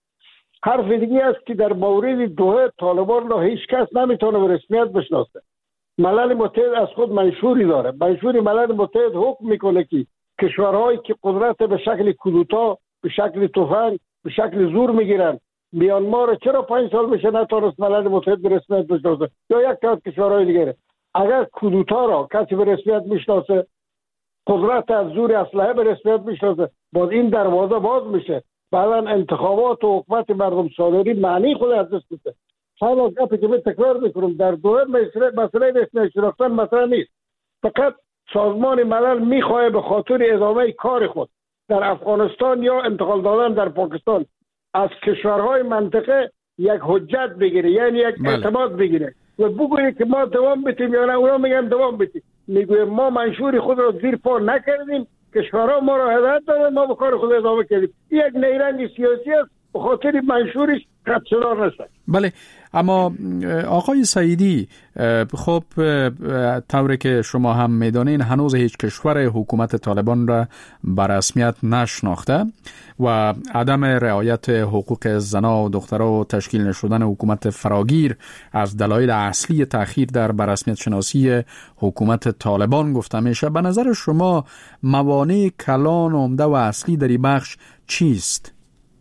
حرف دیگه است که در مورد دوحه طالبان را هیچ کس نمیتونه به رسمیت بشناسه. ملل متحد از خود منشوری داره. منشور ملل متحد حکم میکنه که کشورهایی که قدرت به شکل کودتا، به شکل تفنگ، به شکل زور میگیرن، میانمار چرا 5 سال بشه نتونست ملل متحد به رسمیت بشناسه یا یک تعداد کشورهای دیگه. اگر کودتا را کسی به رسمیت میشناسه، قدرت از زور اسلحه به رسمیت میشناسه، باز این دروازه باز میشه. بعدا انتخابات و حکومت مردم سالاری معنی خود از دست میده. حالا گپی که تکرار میکنم در دوحه مسئله رسمیت شناختن مطرح نیست. فقط سازمان ملل میخواه به خاطر ادامه کار خود در افغانستان یا انتقال دادن در پاکستان از کشورهای منطقه یک حجت بگیره، یعنی یک اعتماد بگیره و بگویه که ما دوام بتیم یا نه. اونا میگن دوام بتیم، میگویم ما منشور خود را زیر پا نکردیم، کشورها ما را هدایت دادن، ما به کار خود ادامه کردیم. یک نیرنگ سیاسی است، به خاطر منشورش قطع‌شدار نشه. بله، اما آقای سعیدی، خب طوری که شما هم میدانین هنوز هیچ کشور حکومت طالبان را به رسمیت نشناخته و عدم رعایت حقوق زنان و دخترها و تشکیل نشدن حکومت فراگیر از دلایل اصلی تأخیر در رسمیت شناسی حکومت طالبان گفته میشه. به نظر شما موانع کلان عمده و اصلی در این بخش چیست؟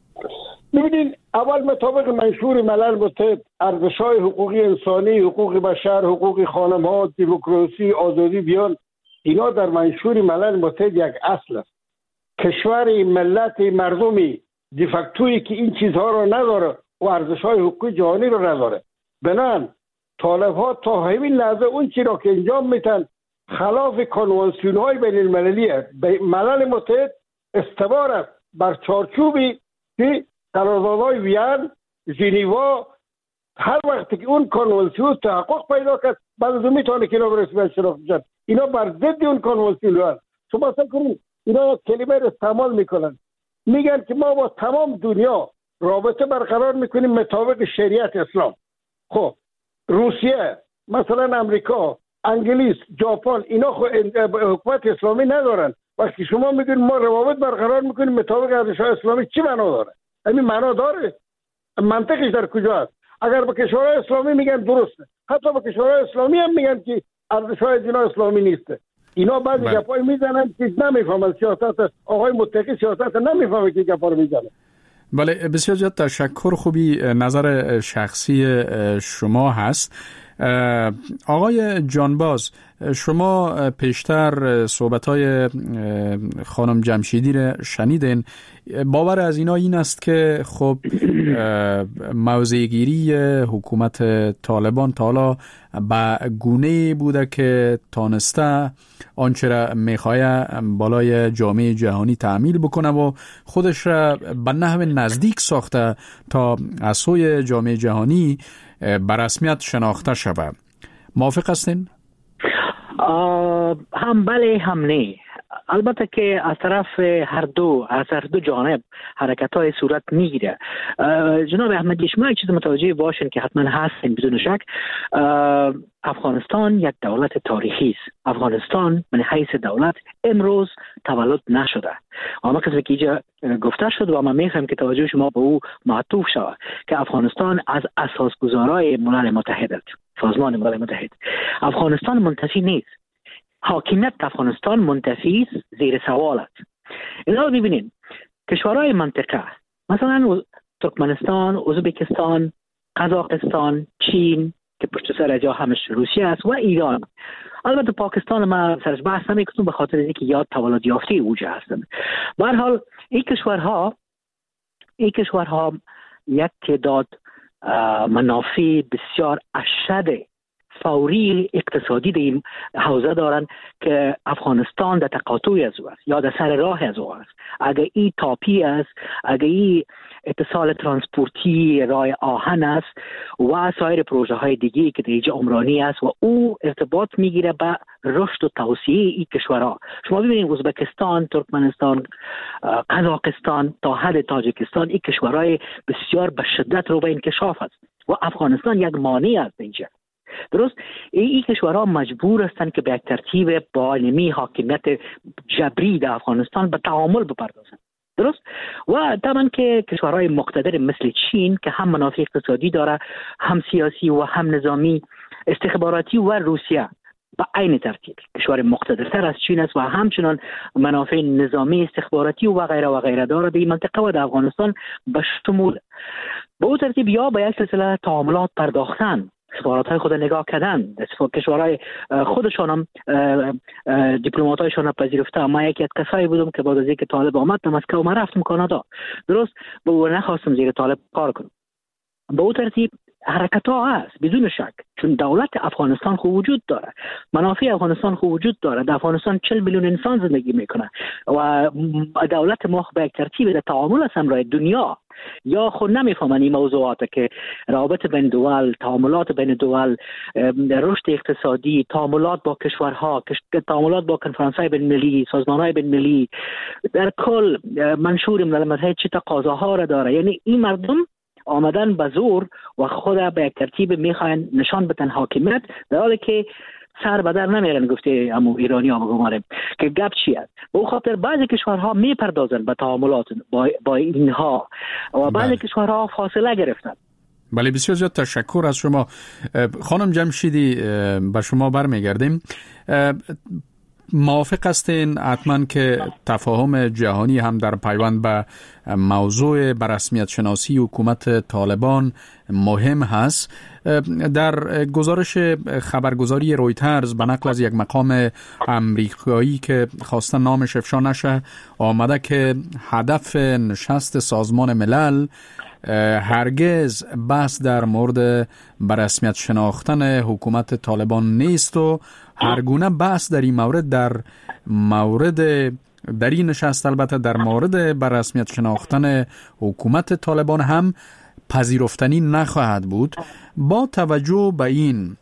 ببینید، اول مطابق منشور ملل متحد ارزش‌های حقوقی انسانی، حقوق بشر، حقوق خانم‌ها، دموکراسی، آزادی بیان، اینا در منشور ملل متحد یک اصل است. کشور، ملت، مردمی دیفکتویی که این چیزها را نداره و ارزش‌های حقوقی جهانی را نداره، بنابراین طالب‌ها تا همین لحظه اون چیزی را که انجام میتن خلاف کنوانسیون‌های بین‌المللی است. ملل متحد استوار است بر چارچوبی که قراردادهای وین، ژنوا، هر وقتی که اون کنوانسیون تحقق پیدا کرد بعد از اون میتونه که اینا به رسمیت شناخته شد. اینا بر ضد اون کنوانسیون هست. شما فکر کنید اینا کلمه رو استعمال میکنن، میگن که ما با تمام دنیا رابطه برقرار میکنیم مطابق شریعت اسلام. خب روسیه، مثلا امریکا، انگلیس، ژاپن، اینا حکومت اسلامی ندارن. وقتی شما میگین ما روابط برقرار میکنیم مطابق ارزش‌های اسلامی، چی معنا داره؟ همین معنا داره؟ منطقش در کجاست؟ اگر به کشورهای اسلامی میگن درسته، حتی به کشورهای اسلامی هم میگن که ارزش‌های دینا اسلامی نیسته. اینا بعضی گپای میزنن که نمیفهمن سیاست. آقای متقی سیاست نمیفهمه که گپا رو میزنه. بله، بسیار زیاد تشکر. خوبی نظر شخصی شما هست. آقای جانباز، شما پیشتر صحبت‌های خانم جمشیدی را شنیدین. باور از اینا این است که خب موضع‌گیری حکومت طالبان تا حالا به گونه بوده که تانسته آنچه را میخواه بالای جامعه جهانی تعمیل بکنه و خودش را به نحو نزدیک ساخته تا از سوی جامعه جهانی به رسمیت شناخته شود. موافق هستین؟ هم بله هم نه. البته که از طرف هر دو جانب حرکت‌های صورت میگیره. جناب احمدی، شما یک چیز متوجه باشین که حتما هستین بدون شک، افغانستان یک دولت تاریخی است. افغانستان من حیث دولت امروز تولد نشده. اما کسی که اینجا گفته شد و ما میخوایم که توجه شما به او معطوف شود که افغانستان از اساسگزارای ملل متحد است، سازمان ملل متحد. افغانستان منتفی نیست. حاکمیت افغانستان منتفی زیر سوال است. اینا رو ببینید کشورهای منطقه مثلا ترکمنستان، ازبکستان، قزاقستان، چین که پشت سر جا همش روسیه است و ایران. البته پاکستان ما سرش بحث نمی‌کنم به خاطر اینکه یاد تولد یافته اوجه هستند. به هر حال این کشورها یک تعداد منافع بسیار اشد فوری اقتصادی در این حوزه دارند که افغانستان در تقاطع از او است یا در سر راه از او است. اگر این تاپی است، اگر این اتصال ترانسپورتی راه آهن است و سایر پروژه های دیگه که در اینجا عمرانی است و او ارتباط میگیره به رشد و توسعه این کشورها. شما ببینید ازبکستان، ترکمنستان، قزاقستان تا حد تاجیکستان این کشورهای بسیار به شدت رو به انکشاف است و افغانستان یک مانع است اینجا. درست این کشورها مجبور هستند که به یک ترتیب با نمی حاکمیت جبری در افغانستان به تعامل بپردازند. درست و طبعا که کشورهای مقتدر مثل چین که هم منافع اقتصادی داره، هم سیاسی و هم نظامی، استخباراتی و روسیه به عین ترتیب کشور مقتدرتر از چین است و همچنان منافع نظامی، استخباراتی و غیره داره در این منطقه و در افغانستان به شمول. به اون ترتیب یا به یک سلسله تعاملات پرداختن، سفارت‌های خود نگاه کردن، کشورهای خودشان هم دیپلمات‌هایشان را پذیرفته. ما یکی از کسایی بودم که بعد از اینکه طالب آمد در مسکو ما رفتم کانادا. درست به او نخواستم زیر طالب کار کنم. به اون ترتیب حرکت‌ها هست بدون شک، چون دولت افغانستان خوب وجود داره، منافع افغانستان خوب وجود داره. در افغانستان 40 میلیون انسان زندگی میکنه و دولت ما به یک ترتیب در تعامل است همراه دنیا یا خود نمیفهمن این موضوعات که روابط بین دول، تعاملات بین دول، رشد اقتصادی، تعاملات با کشورها، تعاملات با کنفرانس‌های بین‌المللی، سازمان‌های بین‌المللی در کل منشور ملل متحد چه تقاضاها را داره. یعنی این مردم آمدن به زور و خود به یک ترتیب میخواین نشان بدن حاکمیت، در حالی که سر به در نمیرن. گفته امو ایرانی ها بگماریم که گپ چی است. به اون خاطر بعضی کشورها میپردازن به تعاملات با اینها و بعضی کشورها فاصله گرفتن. بله، بسیار زیاد تشکر از شما خانم جمشیدی. به شما برمیگردیم. موافق هستین حتما که تفاهم جهانی هم در پیوند به موضوع بررسمیت شناسی حکومت طالبان مهم هست. در گزارش خبرگزاری رویترز به نقل از یک مقام امریکایی که خواستن نامش افشا نشه آمده که هدف نشست سازمان ملل هرگز بحث در مورد بررسمیت شناختن حکومت طالبان نیست و هر گونه بحث در این مورد در این نشست البته در مورد بررسمیت شناختن حکومت طالبان هم پذیرفتنی نخواهد بود. با توجه به این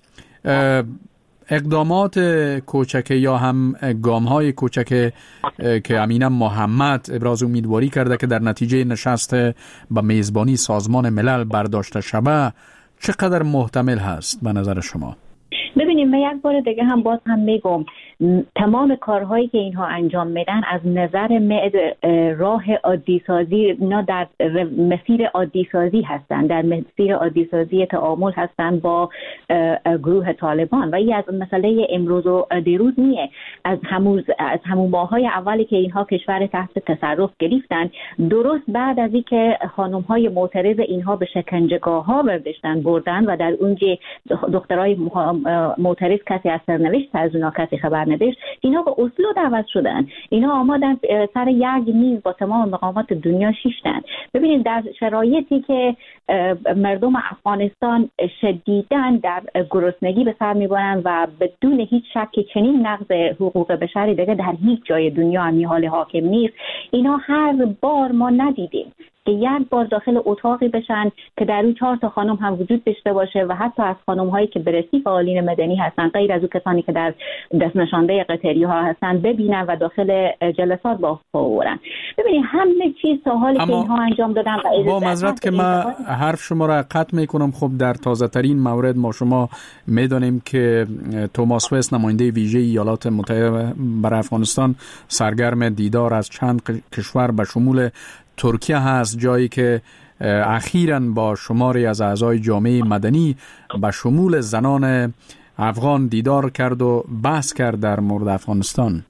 اقدامات کوچک یا هم گام‌های کوچک که امین محمد ابراز امیدواری کرده که در نتیجه نشست به میزبانی سازمان ملل برداشته شود چقدر محتمل هست به نظر شما؟ ببینیم، من یک بار دیگه هم باز هم میگم تمام کارهایی که اینها انجام میدن از نظر راه عادی سازی، اینا در مسیر عادی سازی هستن، در مسیر عادی سازی تعامل هستن با گروه طالبان و این از مسئله امروز و دیروز نیه. از همون ماهای اولی که اینها کشور تحت تصرف گرفتن، درست بعد از اینکه خانم‌های معترض اینها به شکنجهگاه‌ها بردن و در اونجا دخترای معترض کسی از سرنوشت از اونا کسی خبر نداشت، اینا به اسلو دعوت شدن. اینا آمدن سر یک میز با تمام مقامات دنیا شیشتن. ببینید در شرایطی که مردم افغانستان شدیداً در گرسنگی به سر میبرن و بدون هیچ شک چنین نقض حقوق بشری دیگه در هیچ جای دنیا هم حال حاکم نیست. اینا هر بار ما ندیدیم که یک بار داخل اتاقی بشن که در اون 4 تا خانم هم وجود داشته باشه و حتی از خانم هایی که بررسی فعالین مدنی هستن غیر از اون کسانی که در دست نشانده قطری ها هستن ببینن و داخل جلسات با آورن. ببینید همه چیز تا حالی که اینها انجام دادن و با معذرت که من حرف شما را قطع میکنم. خب در تازه ترین مورد ما شما میدونیم که توماس وست نماینده ویژه ایالات متحده برای افغانستان سرگرم دیدار از چند کشور به شمول ترکیه هست، جایی که اخیراً با شماری از اعضای جامعه مدنی به شمول زنان افغان دیدار کرد و بحث کرد در مورد افغانستان.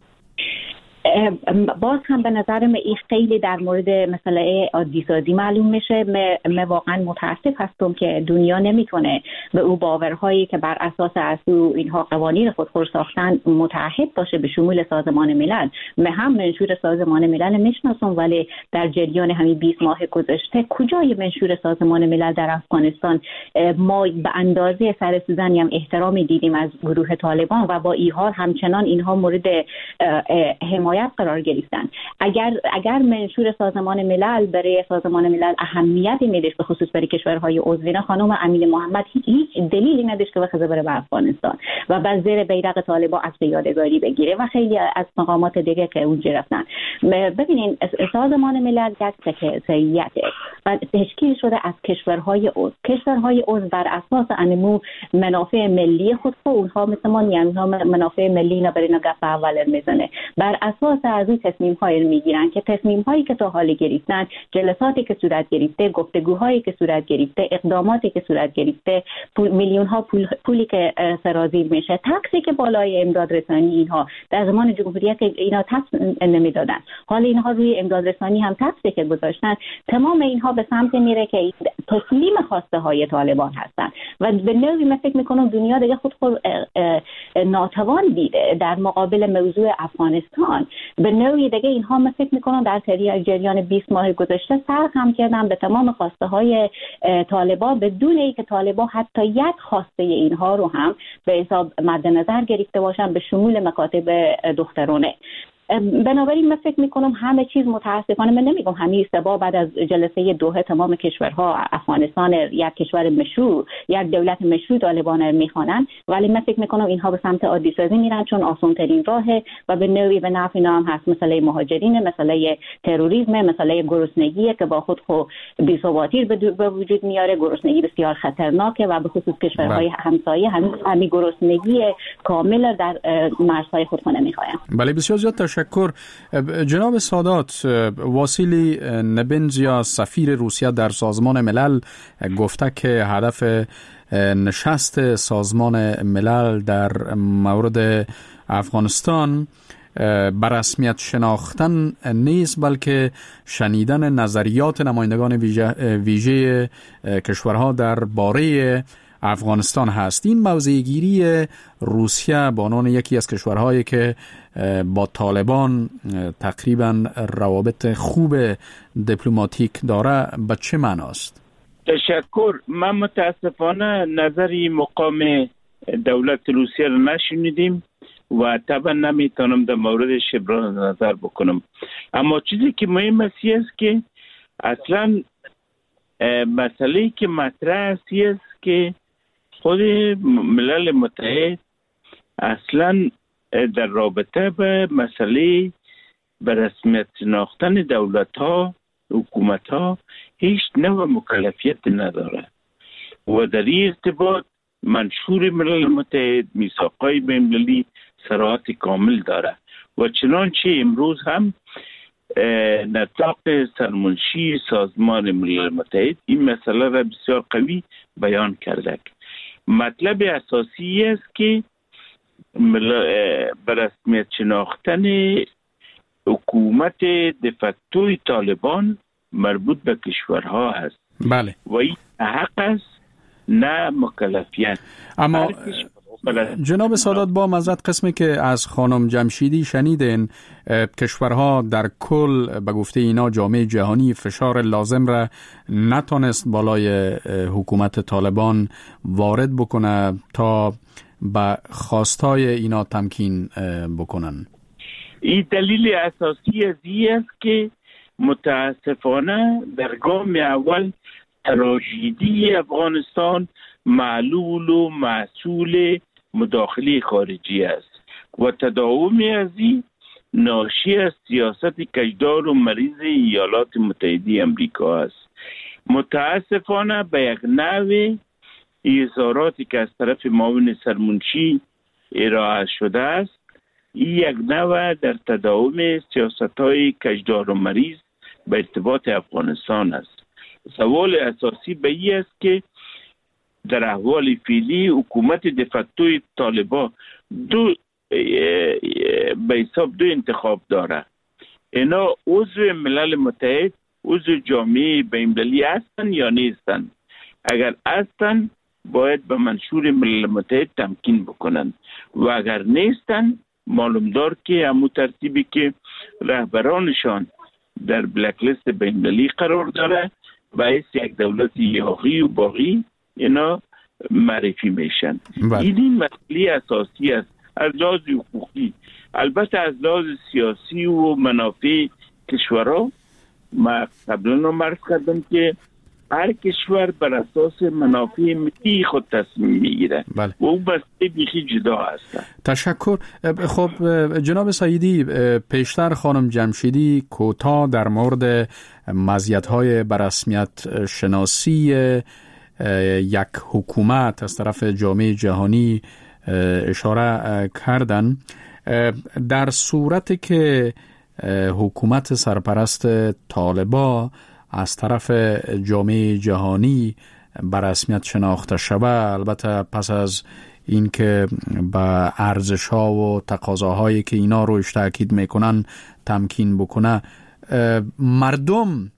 باز هم به نظر من این خیلی در مورد مسئله عادی سازی معلوم میشه. من واقعا متاسف هستم که دنیا نمیتونه به او باورهایی که بر اساس او اینها قوانین خودخور ساختن متحد باشه به شمول سازمان ملل. من هم منشور سازمان ملل میشناسم، ولی در جریان همین 20 ماه گذشته کجای منشور سازمان ملل در افغانستان ما به اندازه سر سوزنی هم احترامی دیدیم از گروه طالبان و با این حال همچنان اینها مورد حمایت قرار گرفتن. اگر منشور سازمان ملل برای سازمان ملل اهمیتی میداشت، به خصوص برای کشورهای عضو، خانم امین محمد هیچ دلیلی نداشت که بخواد بره به افغانستان و بعد زیر بیرق طالبان عکس یادگاری بگیره و خیلی از مقامات دیگه که اونجا رفتن. ببینین سازمان ملل یک سکرتریته و تشکیل شده از کشورهای عضو بر اساس انمو منافع ملی خود و اونها مثل ما منافع ملی اینا برای نگاه اول میزنه. بر اساس از این تصمیم‌های میگیرن که تصمیم‌هایی که تا حال گرفتن، جلساتی که صورت گرفته، گفتگوهایی که صورت گرفته، اقداماتی که صورت گرفته، میلیون‌ها پولی که سرازیر میشه، تاکسی که بالای امداد رسانی اینها در زمان جمهوریت اینا تاکس نمیدادن، حالا اینها روی امداد رسانی هم تاکسی که گذاشتن، تمام اینها به سمت میره که تسلیم خواسته های طالبان هستن و به نوعی من فکر میکنم دنیا دیگه خود ناتوان دیده در مقابل موضوع افغانستان. به نوعی دیگه اینها من فکر میکنم در جریان 20 ماه گذشته سر خم کردن به تمام خواسته های طالبان بدون اینکه طالبان حتی یک خواسته اینها رو هم به حساب مد نظر گرفته باشن، به شمول مکاتب دخترانه. بنابراین من فکر میکنم همه چیز متاسفانه، من نمیگم همه سبب بعد از جلسه دوحه تمام کشورها افغانستان یک کشور مشروع، یک دولت مشروع طالبان میخوانن، ولی من فکر میکنم اینها به سمت عادی سازی میرن چون آسان ترین راهه و به نوعی به نفع اینا هم هست. مسئله مهاجرین، مسئله تروریسم، مسئله گرسنگی که با خود بی‌ثباتی به وجود میاره، گرسنگی بسیار خطرناکه و به خصوص کشورهای همسایه همین گرسنگی کامل در مرزهای خود نمیخواین. بله بسیار زیاد تشکر جناب سادات. واسیلی نبنزیا سفیر روسیه در سازمان ملل گفته که هدف نشست سازمان ملل در مورد افغانستان بر رسمیت شناختن نیست بلکه شنیدن نظریات نمایندگان ویژه کشورها در باره افغانستان هست. این موضع گیری روسیه به عنوان یکی از کشورهایی که با طالبان تقریبا روابط خوب دیپلماتیک داره به چه معناست؟ تشکر. من متاسفانه نظری مقام دولت روسیه رو نشنیدیم و طبعا نمیتونم در موردش ابراز نظر بکنم، اما چیزی که مهم است که اصلا مسئله که مطرح است که خود ملل متحد اصلا در رابطه به مسئله به رسمیت شناختن دولت‌ها، حکومت‌ها هیچ نوع مکلفیت نداره و در این ارتباط منشور ملل متحد میثاق‌های بین‌المللی صراحت کامل داره و چنانچه امروز هم نطاق سرمنشی سازمان ملل متحد این مسئله را بسیار قوی بیان کرده. مطلب اساسی است که به رسمیت شناختن حکومت دفکتوی طالبان مربوط به کشورها هست. بله. و این حق است نه مکلفیت. اما جناب سادات با مزد قسمی که از خانم جمشیدی شنیدین، کشورها در کل به گفته اینا جامعه جهانی فشار لازم را نتونست بالای حکومت طالبان وارد بکنه تا به خواستای اینا تمکین بکنن. این دلیل اساسی از این است که متاسفانه در گام اول تراژدی افغانستان معلول و محصول مداخله خارجی است و تداوم از این ناشی از سیاست کجدار و مریض ایالات متحده امریکا است. متاسفانه به یک نوع اظهاراتی که از طرف معاون سرمنشی ارائه شده است، این یک نوع در تداوم سیاست‌های کجدار و مریض به ارتباط افغانستان است. سوال اساسی به این است که در احوال فعلی حکومت دفکتوی طالبان به حساب دو انتخاب داره. اینا عضو ملل متحد، عضو جامعه بین‌المللی هستن یا نیستن؟ اگر هستن باید به منشور ملل متحد تمکین بکنن و اگر نیستن معلوم دار که همون ترتیبی که رهبرانشان در بلک لیست بین‌المللی قرار داره باعث یک دولت یاغی و باغی اینا معرفی میشن. این مسئله اساسی است از لحاظ حقوقی. البته از لحاظ سیاسی و منافع کشورها ما قبلا عرض کردم که هر کشور بر اساس منافع ملی خود تصمیم میگیره و اون بسته بیخی جدا هست. تشکر. خب جناب سعیدی، پیشتر خانم جمشیدی کوتاه در مورد مزیت‌های بررسمیت شناسی یک حکومت از طرف جامعه جهانی اشاره کردن. در صورتی که حکومت سرپرست طالبان از طرف جامعه جهانی به رسمیت شناخته شود، البته پس از اینکه به ارزش‌ها و تقاضاهایی که اینا روش تاکید میکنن تمکین بکنه، مردم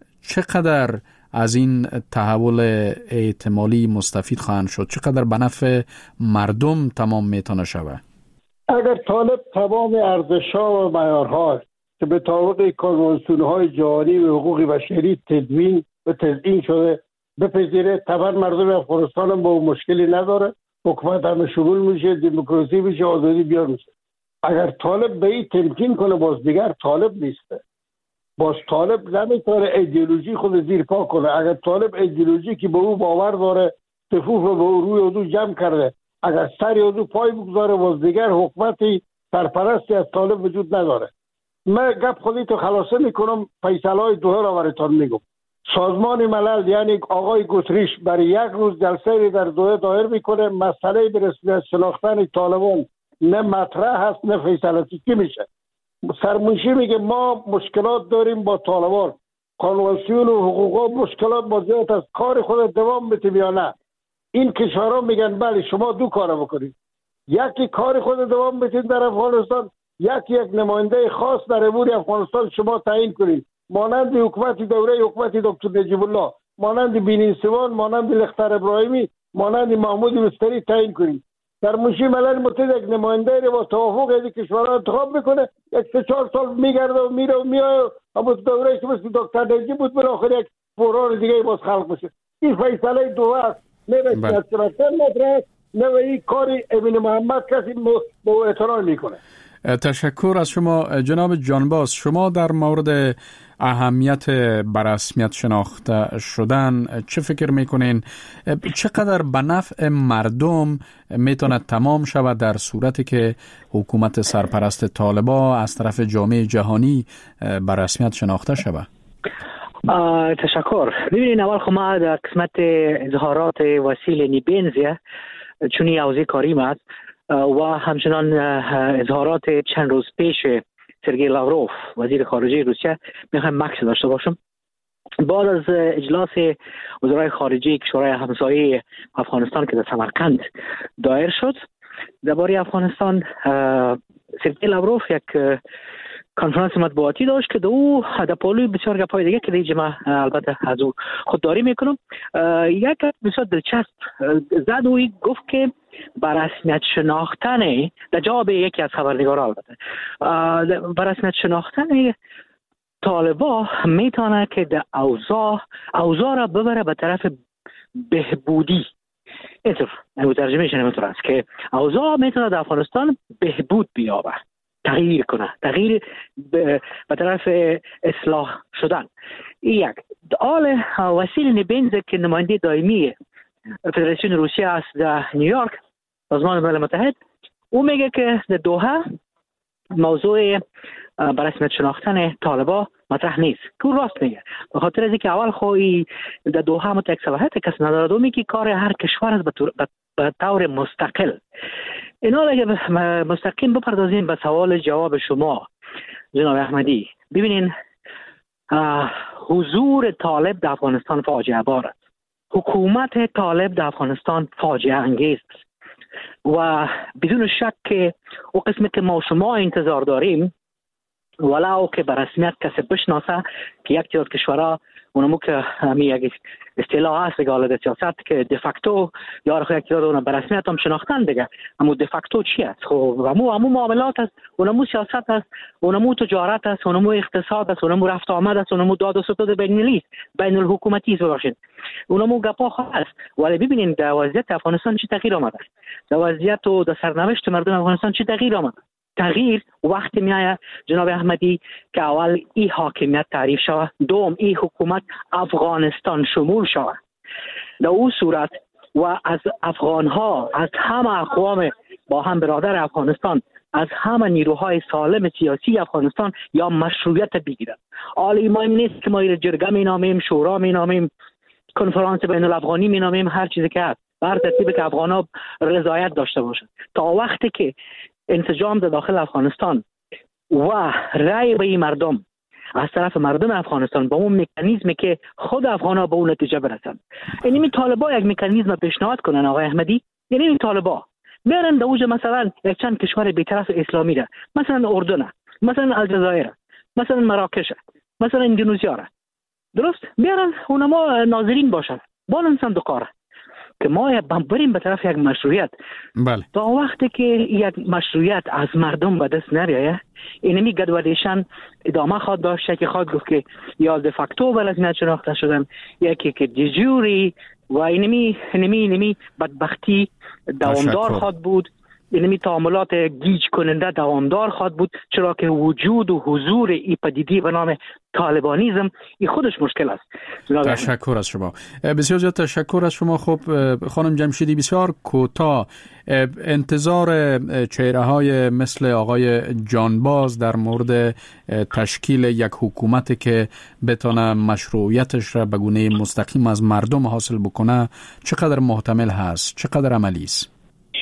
چقدر از این تحول احتمالی مستفید خواهند شد؟ چقدر به نفع مردم تمام میتونه شود؟ اگر طالب تمام ارزش‌ها و معیارها که به طابق کنوانسیون‌های جهانی و حقوق بشری تدوین و تضمین شده بپذیره، طبعا مردم افغانستان هم با مشکلی نداره، حکومت همه شمول میشه، دموکراسی میشه، آزادی بیار میشه. اگر طالب به این تمکین کنه باز دیگر طالب نیسته. باز طالب نمیتونه ایدئولوژی خود زیر پا کنه. اگر طالب ایدئولوژی که به او باور داره صفوف به او روی او جمع کرده، اگر سری او پای بگذاره باز دیگر حکومتی سرپرستی از طالب وجود نداره. من گپ خودی تو خلاصه میکنم، فیصله‌های دوحه را براتون میگم. سازمان ملل یعنی آقای گوتریش برای یک روز جلسه در دوحه دایر میکنه، مسئله به رسمیت شناختن طالبان نه مطرح هست نه فیصله چی میشه. سرمنشی میگه ما مشکلات داریم با طالبان، کنوانسیون و حقوق مشکلات مزیت از کار خود دوام بتیم یا نه. این کشورها میگن بله شما دو کار بکنید، یکی کار خود دوام بتیم در افغانستان، یک نماینده خاص در امور افغانستان شما تعیین کنید، مانند حکومت دوره حکومت دکتر نجیب الله، مانند بینی سوان، مانند لختر ابراهیمی، مانند محمود مستری تعیین کنید. در منشی ملل متحد یک نماینده رو با توافق از کشورها انتخاب میکنه، یک 3-4 سال میگرده و میره و میاد، اما دوره که مثل دکتر نجیب بود بالاخره یک بحران دیگه باز خلق میشه. این فیصله دو است، نه رسمیت شناختن مطرح، نه این کاری امین محمد کسی با احترام میکنه. تشکر از شما جناب جانباز. شما در مورد اهمیت بررسمیت شناخته شدن چه فکر میکنین؟ چقدر به نفع مردم میتونه تمام شود در صورتی که حکومت سرپرست طالبان از طرف جامعه جهانی بررسمیت شناخته شود؟ تشکر. ببینید اول خب ما در قسمت اظهارات وسیل نیبنزیه چونی اوزی کاریم است و همچنان اظهارات چند روز پیش سرگئی لاوروف وزیر خارجه روسیه میخوایم مکس داشته باشم. بعد از اجلاس وزرای خارجه کشورهای همسایه افغانستان که در سمرقند دایر شد درباره افغانستان، سرگئی لاوروف یک کنفرانس مطبوعاتی داشت که او در پالوی بسیار گپای دیگه که دیگه من البته از او خودداری میکنم، یک بسیار دلچسب زد و گفت که بر رسمیت شناختن در جواب یکی از خبرنگارا البته بر رسمیت شناختن طالبان میتونه که در اوضاع را ببره به طرف بهبودی. اینطور ترجمه شنه اینطور است که اوضاع میتونه در افغانستان بهبود بیابه، تغییر کنه، تغییر به طرف اصلاح شدن. این یک. آل وسیل نیبنز که نماینده دائمی فدراسیون روسیه است در نیویورک سازمان ملل متحد، او میگه که در دوحه موضوع بر رسمیت شناختن طالبان مطرح نیست. که او راست میگه، به خاطر از اینکه اول خواهی در دوحه متحد صلاحیت کس ندارد و میگه کار هر کشور است به طور مستقل. اینا اگه مستقیم بپردازیم به سوال جواب شما جناب احمدی، ببینین حضور طالب در افغانستان فاجعه بار است. حکومت طالب در افغانستان فاجعه انگیز است و بدون شک که او قسمی که ما شما انتظار داریم ولو که به رسمیت کسی بشناسه که یک تعداد کشورها اونمو که همی یک اصطلاح هست در سیاست که دفاکتو یا یک تعداد اون به رسمیت هم شناختن دیگه، اما دفاکتو چی است؟ خب همو معاملات است، اونمو سیاست است، اونمو تجارت است، اونمو اقتصاد است، اونمو رفت آمد است، اونمو داد و ستد بین الحکومتی است باشید، اونمو گپا هست. ولی ببینید در وضعیت افغانستان چی تغییر آمده است، در وضعیت و در سرنوشت مردم افغانستان چی تغییر آمده. تغییر وقتی میآید جناب احمدی که اول این حاکمیت تعریف شود، دوم این حکومت افغانستان شمول شود. در اون صورت و از افغانها، از همه اقوام با هم برادر افغانستان، از همه نیروهای سالم سیاسی افغانستان یا مشروعیت بگیرند. حالا ما نیست که ما این جرگه مینامیم، شورا مینامیم، کنفرانس بین الافغانی مینامیم، هر چیزی که هست بر ترتیب که افغانها رضایت داشته باشند. تا وقتی که انسجام در داخل افغانستان و رأی به این مردم از طرف مردم افغانستان با اون مکانیزمی که خود افغان‌ها به اون نتیجه برسند، یعنی این طالبا یک مکانیزم پیشنهاد کنن آقای احمدی، یعنی این طالبا بیارن در اوج مثلا یک چند کشور بی‌طرف اسلامی را، مثلا اردن، مثلا الجزایر، مثلا مراکش، مثلا اندونزیا را، درست بیارن اونما ناظرین باشن، بالن صندوق که ما بریم به طرف یک مشروعیت. بله. تا وقتی که یک مشروعیت از مردم به دست نریه، اینمی گدودیشن ادامه خواهد داشت که خواهد گفت که یا دفاکتو به رسمیت شناخته شدن، یکی که دیجوری و اینمی بدبختی دوامدار خواهد بود، اینمی تعاملات گیج کننده دوامدار خواهد بود، چرا که وجود و حضور این پدیده به نام طالبانیزم این خودش مشکل است. تشکر از شما، بسیار زیاد تشکر از شما. خب خانم جمشیدی، بسیار کوتاه انتظار چهره‌های مثل آقای جانباز در مورد تشکیل یک حکومت که بتونه مشروعیتش را به گونه مستقیم از مردم حاصل بکنه چقدر محتمل هست، چقدر عملی است؟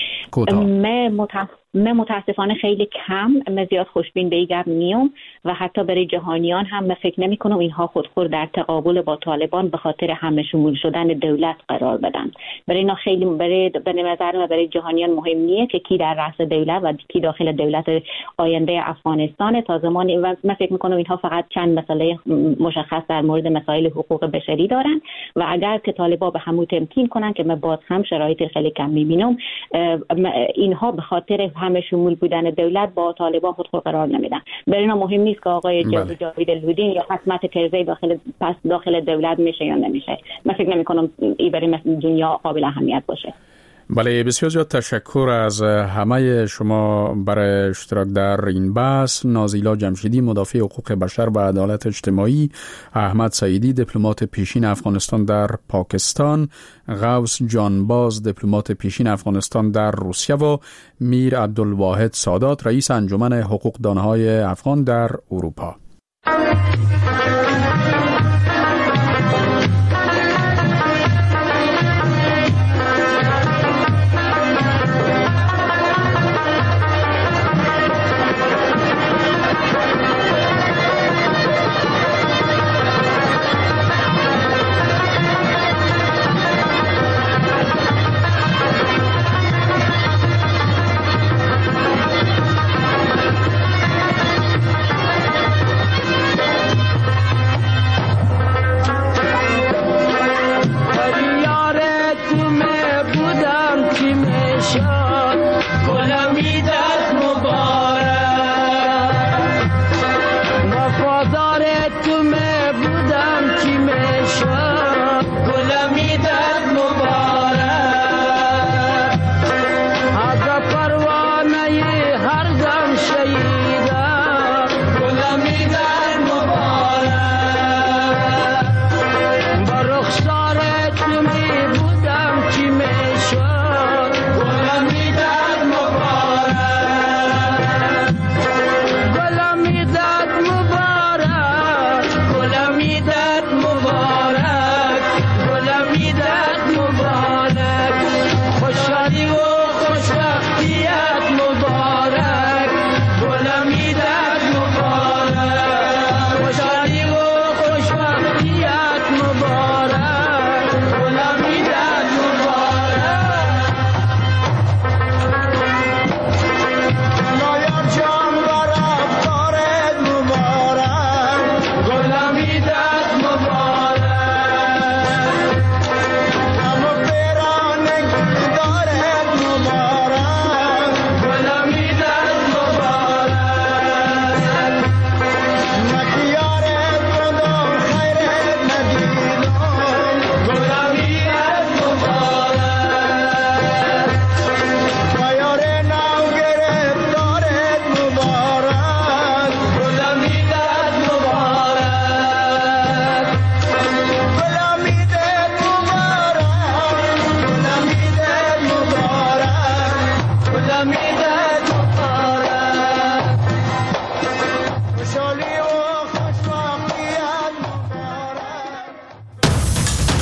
من متاسفانه خیلی کم، من زیاد خوشبین به این گپ نیام و حتی برای جهانیان هم من فکر نمی کنم اینها خودخور در تقابل با طالبان به خاطر همه شمول شدن دولت قرار بدن. برای اینا خیلی به نظر من برای جهانیان مهم نیه که کی در رأس دولت و کی داخل دولت آینده افغانستان. تا زمانی و من فکر می کنم اینها فقط چند مسئله مشخص در مورد مسائل حقوق بشری دارن و اگر که طالبان به همون تمکین کنن که من باز هم شرایط خیلی کم میبینم، اینها به خاطر همه شمول بودن دولت با طالبان خودخور قرار نمیدن. برای اینا مهم نیست که آقای جاوید الودین یا حکمت کرزی داخل دولت میشه یا نمیشه. من فکر نمی کنم این برای دنیا قابل اهمیت باشه. بله، بسیار زیاد تشکر از همه شما برای اشتراک در این بحث. نازیلا جمشیدی، مدافع حقوق بشر و عدالت اجتماعی، احمد سعیدی، دیپلمات پیشین افغانستان در پاکستان، غوث جانباز، دیپلمات پیشین افغانستان در روسیه و میر عبدالواحد سادات، رئیس انجمن حقوق دانهای افغان در اروپا.